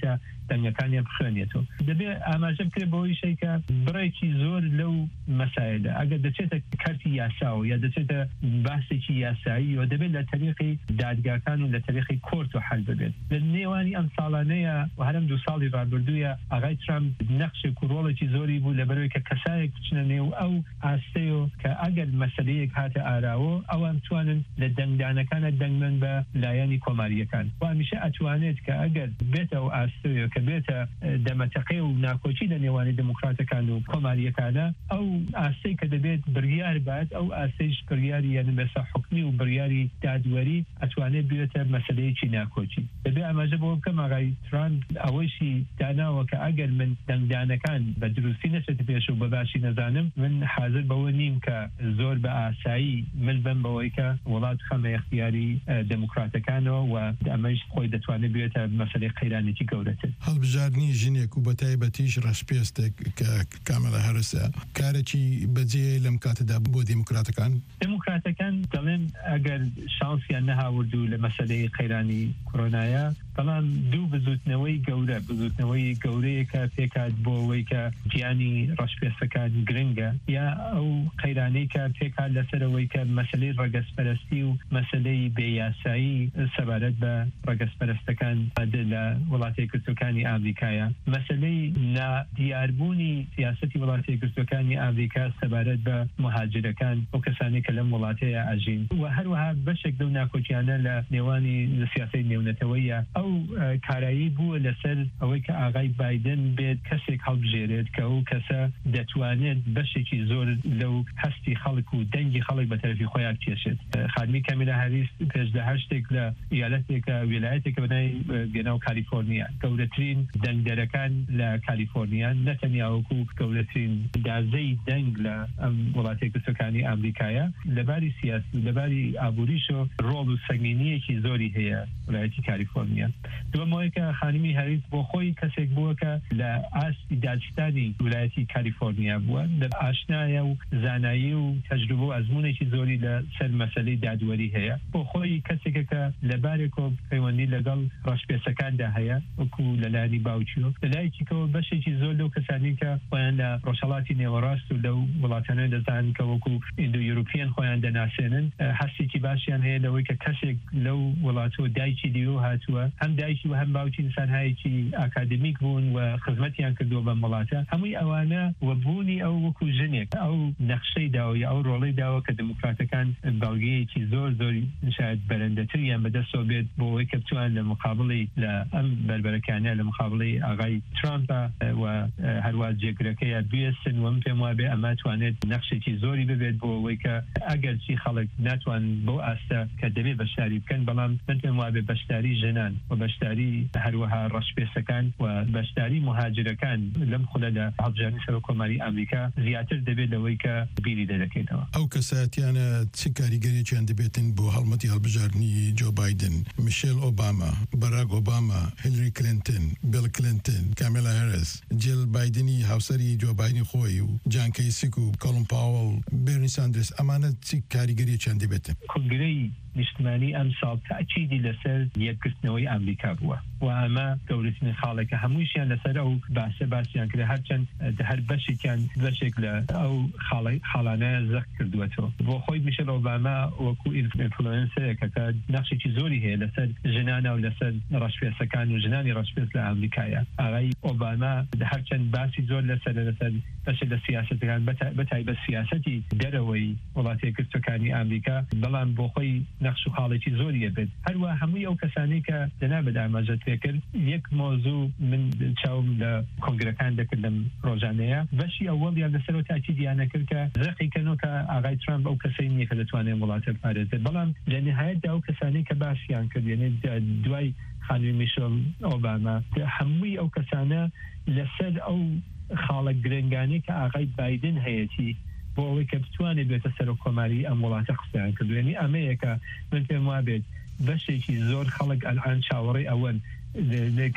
دەنگەکانیان بخوێنێتەوە دەبێ ئاماژە بکرێت بەوەی شەیکە بڕێکی زۆر لەو مەسایلە ئەگەر دەچێتە کارتی یاساوە یا دەچێتە باسێکی یاسایی و دەبێت لە تەریقی دادگاکان و لە تەریقی کۆرت و حەل ببێت لە نێوانی ئەم ساڵانەیە و هەرم دوو ساڵی ڕابردوویە ئاغای ترامپ نەخشێک و ڕۆڵێکی زۆری بوو لەبەرەوەی کە کەسایەک بچنە نێو ئەو ئاستەیە کە ئەگەر مەسەلەیەک هاتە ئاراوە ئەوان توانن لە دەنگدانەکانە دەنگمن بە لایەنی کۆماریەکان و هەمیشە ئەتوانێت کە ئەگەر بێتە ئەو ئاستەیە کە بێتە دەمەتەقەی و ناکۆچی لە نێوانی دموکراتەکان و کۆماریەکانە ئەو ئاستەی کە دەبێت بڕیار بات ئەو ئاستەیش بڕیاری یان بەسە حکمی و بڕیاری دادوەری ئەتوانێت بێتە مەسەلەیەکی ناکۆچی دەبێت ئاماژە بۆ بکەم ئاغای ترامپ ئەوەیشی داناوە کە ئەگەر من دەنگدانەکان بە دروستی نەچێت پێش و بەباشی نەزانم من حاضر بەوە نیم کە زۆر بە ئاسایی من بم بەوەی کە وڵات خەمە اختیاری دموکراتەکانەوە و ئەمەش خۆی دەتوانێت بێتە مەسەلەی قەیرانێتی گەورەتر هەڵبژاردننی ژنێک و بە تایبەتیش ڕەشپێستێک کە کامەلا هەرسە کارێکی بەجێ لەم کاتەدا بۆ دموکراتەکان دموکراتەکان دەڵێن ئەگەر شانسیان نەهاوردوو لە مەسەلەی قەیرانی کۆرۆنایە بەڵام دوو بزوتنەوەی گەورە بزوتنەوەی گەورەیەکە پێکات بۆ ئەوەی کە گیانی ڕەشپێستەکان گرنگە یا ئەو قەیرانەی کە پێکات لەسەرەوەی کە مەسەلەی ڕەگەزپەرستی و مەسەلەی بێیاسایی سەبارەت بە ڕەگەزپەرستەکان لە وڵاتی یەکگرتووەکانی ئامریکایە مەسەلەی نادیاربوونی سیاسەتی وڵاتی یەکگرتووەکانی ئامریکا سەبارەت بە مهاجرەکان و کەسانی کە لەم وڵاتەیە ئاژین و هەروەها بەشێک لەو ناکۆچیانە لە نێوانی سیاسی نێونەتەوەیە ئەو کارایی بووە لەسەر ئەوەی کە ئاغای بایدن بێت کەسێک هەڵبژێرێت کە ئەو کەسە دەتوانێت بەشێکی زۆر لەو هەستی خەڵک و دەنگی خەڵک بە تەرەفی خۆیان کێشێت خانمی کامیلا هەریس پێش لە هەشتێک لە ایالەتێکە ویلایەتێکە بەنای گەناو کالیفۆرنیا گەورەترین دەنگدەرەکان لە کالیفۆرنیا نەتەنیاوەکو گەورەترین دازەی دەنگ لە ئەم وڵاتی یەکگرتووەکانی ئامریکایە لەباری سیاسی لەباری ئابووریش و ڕۆڵ و سەنگینیەکی زۆری هەیە وڵایەتی کالیفۆرنیا دووەمەوەی کە خانمی هەریس بۆ خۆی کەسێک بووە کە لە ئاستی دادستانی وڵایەتی کالیفۆرنیا بووە لە ئاشنایە و زانایی و تەجروبە و ئەزمونێکی زۆری لە سەر مەسەلەی دادوەری هەیە بۆ خۆی کەسێکە کە لەبارێکۆ پەیوەندی لەگەڵ ڕەشپێسەکاندا هەیە وەکو لەلایەنی باوچیۆ لەلایەکیەوە بەشێکی زۆر لەو کەسانی کە خۆیان لە ڕۆژهەڵاتی نێوەڕاست و لەو وڵاتانە دەزانن کە وەکو ئیندو یوروپیان خۆیان دەناسێنن هەستێکی باشیان هەیە لەوەی کە کەسێک لەو وڵاتەوە دایکی دیوە هاتووە هەم دایکی و هەم باوکی ئینسانهایەکی ئاکادمیک بوون و خزمەتیان کردووە بە وڵاتە هەمووی ئەوانە وەبوونی ئەو وەکو ژنێک ئەو نەخشەی داوە ئەو ڕۆڵەی داوە کە دموکراتەکان بەڵگەیەکی زۆر زۆری شاید بەرەندەتریان بەدەستەوە بێت بۆ ئەوەی کە بتوان لە مقابڵی لە ئەم بەربەرەکانە لە مقابڵی ئاغای ترامپە و هەروە جێگرەکەیە بێسن وەم پێم وابێ ئەمە توانێت نەخشێکی زۆری ببێت بۆ ئەوەی کە ئەگەر چی خەڵک ناتوان بۆ ئاستە کە دەبێت بەشداری بکەن بەڵام من پێم وابێ بەشداری ژنان و بەشداری هەروەها ڕەشپێستەکان و بەشداری مهاجرەکان لەم خولە لە هەڵبژاردننی سەر کۆماری ئەمریکا زیاتر دەبێت لەوەی کە بیری دەدەکەیتەوە ئەو کەساتیانە چ کاریگەریەکیان دەبێتن بۆ هەڵمەتی هەڵبژاردننی جۆ بایدن میشێل ئۆباما باراک ئۆباما هیلری کلینتن بیل کلینتن کامیلا هەرس جیل بایدنی هاوسەری جۆ بایدنی خۆی و جان کەیسیک و کۆڵم پاوەڵ بێرنی ساندرس ئەمانە چ کاریگەریەکیان دەبێتن کنگرەی نیشتمانی ئەم ساڵ تاکیدی لەسەر یەکگرتنەوەی ئەمریکا بووە و ئەمە گەورەترین خاڵێکە هەموویشیان لەسەر ئەو باسە باسییان کرد هەرچەند هەر بەشێکیان بەشێک لە ئەو خاڵانەیە زەخت کردووەتەوە بۆ خۆی میشێل ئۆباما وەکو ئینفلوئنسەرێکە کە نەخشێکی زۆری هەیە لەسەر ژنانە و لەسەر ڕەشپێستەکان و ژنانی ڕەشپێست لە ئەمریکایە ئاغای ئۆباما هەرچەند باسی زۆر لەسەر لەسەر بەشێک لە سیاسەتەکان بەتایبەت سیاسەتی دەرەوەی وڵاتی یەکگرتووەکانی ئەمریکا بەڵام بۆ خۆی نەخش و خاڵێکی زۆریە بێت هەروە هەمووی ئەو کەسانی کە دەنابێت ئاماژەت پێ کرد یەک مۆزوع من چاوم لە کۆنگرەکان دەکرد لەم ڕۆژانەیە بەشی ئەوەڵیان لەسەرەوە تاکیدیانە کرد کە زەقیکەنەوە کە ئاغای ترامپ ئەو کەسەی نییە کە دەتوانێت وڵاتە بپارێزێت بەڵام لە نهایەتدا ئەو کەسانی کە باسییان کرد یعنی دوای خانووی میشێل ئۆباما هەمووی ئەو کەسانە لەسەر ئەو خاڵە گرنگانی کە ئاغای بایدن هەیەی بۆ ئەوەی کە بتوانێت بێتە سەر کۆماری ئەم وڵاتە قسەیان کردوێنی ئەمەیەکە من پێم وابێت بەشێکی زۆر خەڵک ئەلان چاوەڕێی ئەوەن کە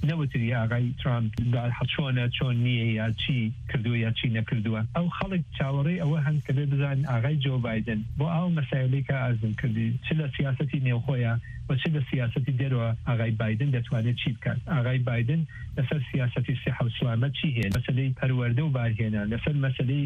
نەوتری ئاغای ترامپ چۆنە چۆن نییە یا چی کردووە یا چی نەکردووە ئەو خەڵک چاوەڕێی ئەوە هەند کە بێ بزان ئاغای جۆ بایدن بۆ ئەو مەسایلەی کە ئازم کردی چ لە سیاسەتی نێوخۆیە و چ لە سیاسەتی دەرەوە ئاغای بایدن دەتوانێت چی بکات ئاغای بایدن لەسەر سیاسەتی سیحە و سلامەت چی هەیە مەسەلەی پەروەردە و بارهێنان لەسەر مەسەلەی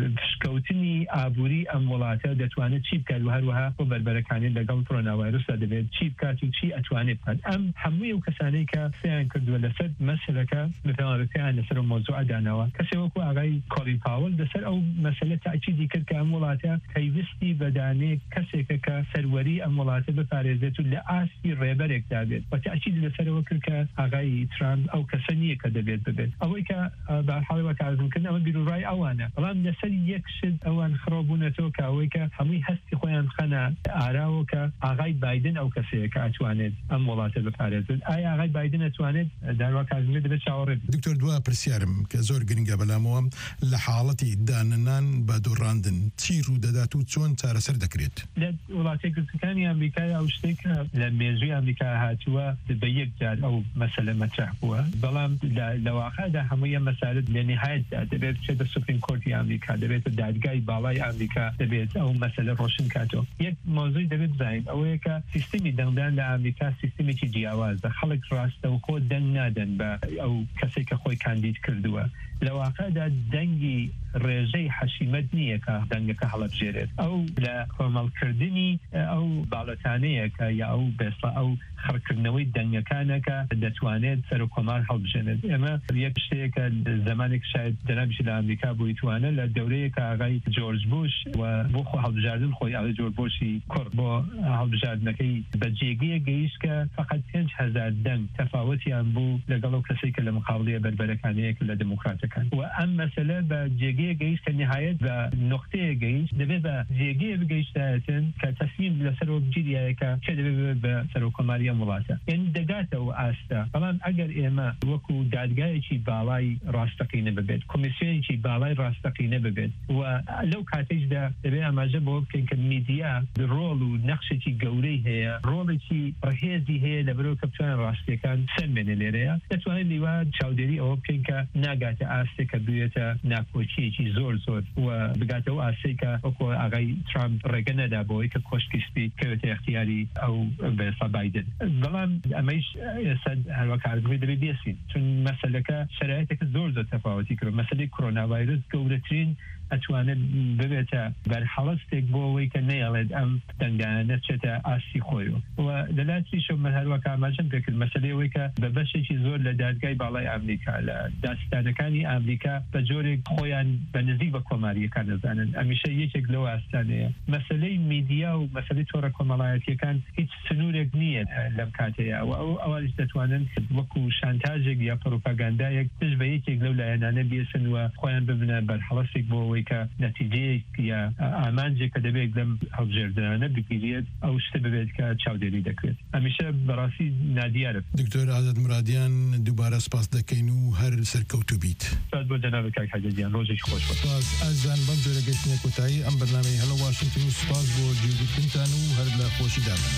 پشکەوتنی ئابووری ئەم وڵاتە دەتوانێت چی بکات و هەروەها بۆ بەربەرەکانی لەگەڵ کۆرۆناڤایرۆسدا دەبێت چی بکات و چی ئەتوانێت بکات ئەم هەمووی و کەسانەی کە سیان کردووە لەسەر مەسەلەکە بەتەواوەتیان لەسەر مۆزوع داناوە کەسێک وەکو ئاغای کۆلین پاوەل لەسەر ئەو مەسەلە تاکیدی کرد کە ئەم وڵاتە پەیویستی بەدانەیەک کەسێکە کە سەروەری ئەم وڵاتە بپارێزێت و لە ئاستی ڕێبەرێکدا بێت و تاکید لەسەرەوە کرد کە ئاغای ترامپ ئەو کەسە نییە کە دەبێت ببێت ئەوەی کە بەحاڵی وەکارزمکردن ئەمە بیرروڕای ئەوانە بەڵام لەسەر یەک شت ئەوان خڕۆبوونەتەوە کە ئەوەی کە هەمووی هەستی خۆیان خەنە ئاراوە کە ئاغای بایدن ئەو کەسەیە کە ئەتوانێت ئەم وڵاتە بپارێزێت ئایا ئاغای بایدن ئەتوانێت داوا کارزمێت دەبێت چاوەڕێت دکتۆر دوا پرسیارم کە زۆر گرنگە بەلامەوە لە حاڵەتی داننان بە دووڕاندن چی ڕوودەدات و چۆن چارەسەر دەکرێت لە وڵاتی گرتەکانی ئەمریکای ئەو شتێک لە مێژووی ئەمریکا هاتووە بە یەک جار ئەو مەسەلە مەترح بووە بەڵام لە واقعدا هەمووی مەسالت لە نهایەتدا دەبێت بچێتە سوپریم کۆرتی ئەمریکا دەبێت دادگای باڵای ئەمریکا دەبێت ئەو مەسەلە ڕۆشن کاتەوە یەک مۆزووی دەبێت بزانین ئەوەیە کە سیستمی دەنگدان لە ئەمریکا سیستمێکی جیاوازە خەڵک ڕاستەوخۆ دەنگ نادەن بە ئەو کەسێک کە خۆی کاندید کردووە لە واقعدا دەنگی ڕێژەی حەشیمەت نییە کە دەنگەکە هەڵەبژێرێت ئەو لە کۆمەڵکردنی ئەو باڵەتانەیە کە یا ئەو بێسڵ ئەو خڕکردنەوەی دەنگەکانەکە دەتوانێت سەر و کۆمار هەڵبژێنێت ئێمە یەک شتێکە زمانێک شاید دەنابژی لە ئەمریکا بۆی توانە لە دەورەیە کە ئاغای جۆرج بوش و بۆ خۆ هەڵبژاردن خۆی ئاغای جۆرج بوشی کوڕ بۆ هەڵبژاردنەکەی بە جێگەیە گەیشت کە فقط پێنج هەزار دەنگ تەفاوەتیان بوو لەگەڵ ئەو کەسێک کە لە مقابڵەیە بەربەرەکانەیەک لە دموکراتەکان و ئەم مەسەلە بە جێگەیە گەیشت کە نهایەت بە نقطەیە گەیشت دەبێت بە جێگەیە بگەیشتایەتن کە تەسمیم لەسەرەوە بگیریایەکە کە دەبێت بە سەرۆکۆماری ئەم وڵاتە یعنی دەگاتەوە ئاستا بەڵام ئەگەر ئێمە وەکو دادگایەکی باڵای ڕاستەقینە ببێت کۆمیسیۆنێکی باڵای ڕاستەقینە ببێت و لەو کاتێکدا دەبێت ئاماژە بۆ بکەین کە میدیا ڕۆڵ و نەخشێکی گەورەی هەیە ڕۆڵێکی ڕهێزی هەیە لەبەرەوە کە بتوانن ڕاستیەکان سەرمێنێ لێرەیە دەتوانین لیوا چاودێری ئەوە بکەین کە ناگاتە ئاستێک کە دوێتە ناکۆچیەکی زۆر زۆر و بگاتەوە ئاسەی کە وەکو ئاغای ترامپ ڕێگە نەدا بۆەوەی کە کۆشکیسپی کەوێتە اختیاری ئەو بێسا بایدن بەڵام ئەمەش ئێستا هەروە کارگوێ دەبێت بێسین چون مەسەلەکە شرایطێکە زۆر زۆر تەفاوەتی کرد مەسەلەی کۆرۆناڤایرۆس گەورەترین ئەتوانێت ببێتە بەرحەڵەستێک بۆ ئەوەی کە نەیەڵێت ئەم دەنگانە نەچێتە ئاسی خۆیەوە و لەلاتریشە من هەروەکە ئاماژەم پێکرد مەسەلەی ئەوەی کە بە بەشێکی زۆر لە دادگای باڵای ئەمریکا لە داستانەکانی ئەمریکا بە جۆرێک خۆیان بە نزیک بە کۆماریەکان دەزانن ئەمیشە یەکێک لەو ئاستانەیە مەسەلەی میدیا و مەسەلەی تۆڕە کۆمەڵایەتیەکان هیچ سنوورێک نییە لەم کاتەیە و ئەو ئەوانش دەتوانن وەکو شانتاژێک یا پرۆپاگاندایەک پشت بە یەکێک لەو لایەنانە بێسن و خۆیان ببنە بەرحەڵەستێک بۆ ئەوەی کە نەتیجەیەک یا ئامانجێک کە دەبێت لەم هەڵبژێردنانە بگیرێت ئەو شتە ببێت کە چاودێری دەکرێت ئەمیشە بەڕاستی نادیارە دکتۆر ئازاد مرادیان دووبارە سپاس دەکەین و هەر سەرکەوتو بیت بۆ جەنابەت کاک حەجەجیان ڕۆژێکی خۆش سپاس ئازان بەم جۆرە گەشتنە کۆتایی ئەم بەرنامەی هەڵە واشنگتن و سپاس بۆ گوێگرتنتان و هەر لە خۆشی دابن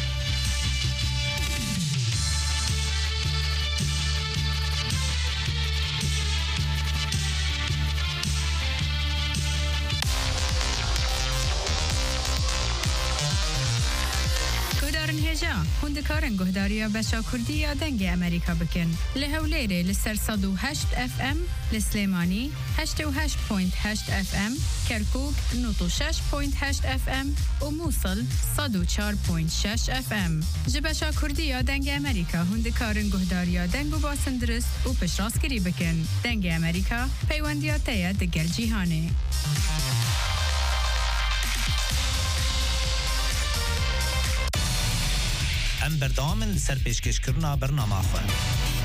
هندکارن گهداریا بشا کردی یا دنگ امریکا بکن لهولیره لسر صد و هشت اف ام لسلیمانی هشت و هشت پوینت هشت اف ام کرکوک نوت و شش پوینت هشت اف ام و موصل صد و چهار پوینت شش اف ام جبشا کردی یا دنگ امریکا هندکارن گهداریا دنگ و باسندرست و پشراسکری بکن دنگ امریکا پیوندیاته دگل جیهانه ام بردامن لسر پیشکشکرنا برنامه خواه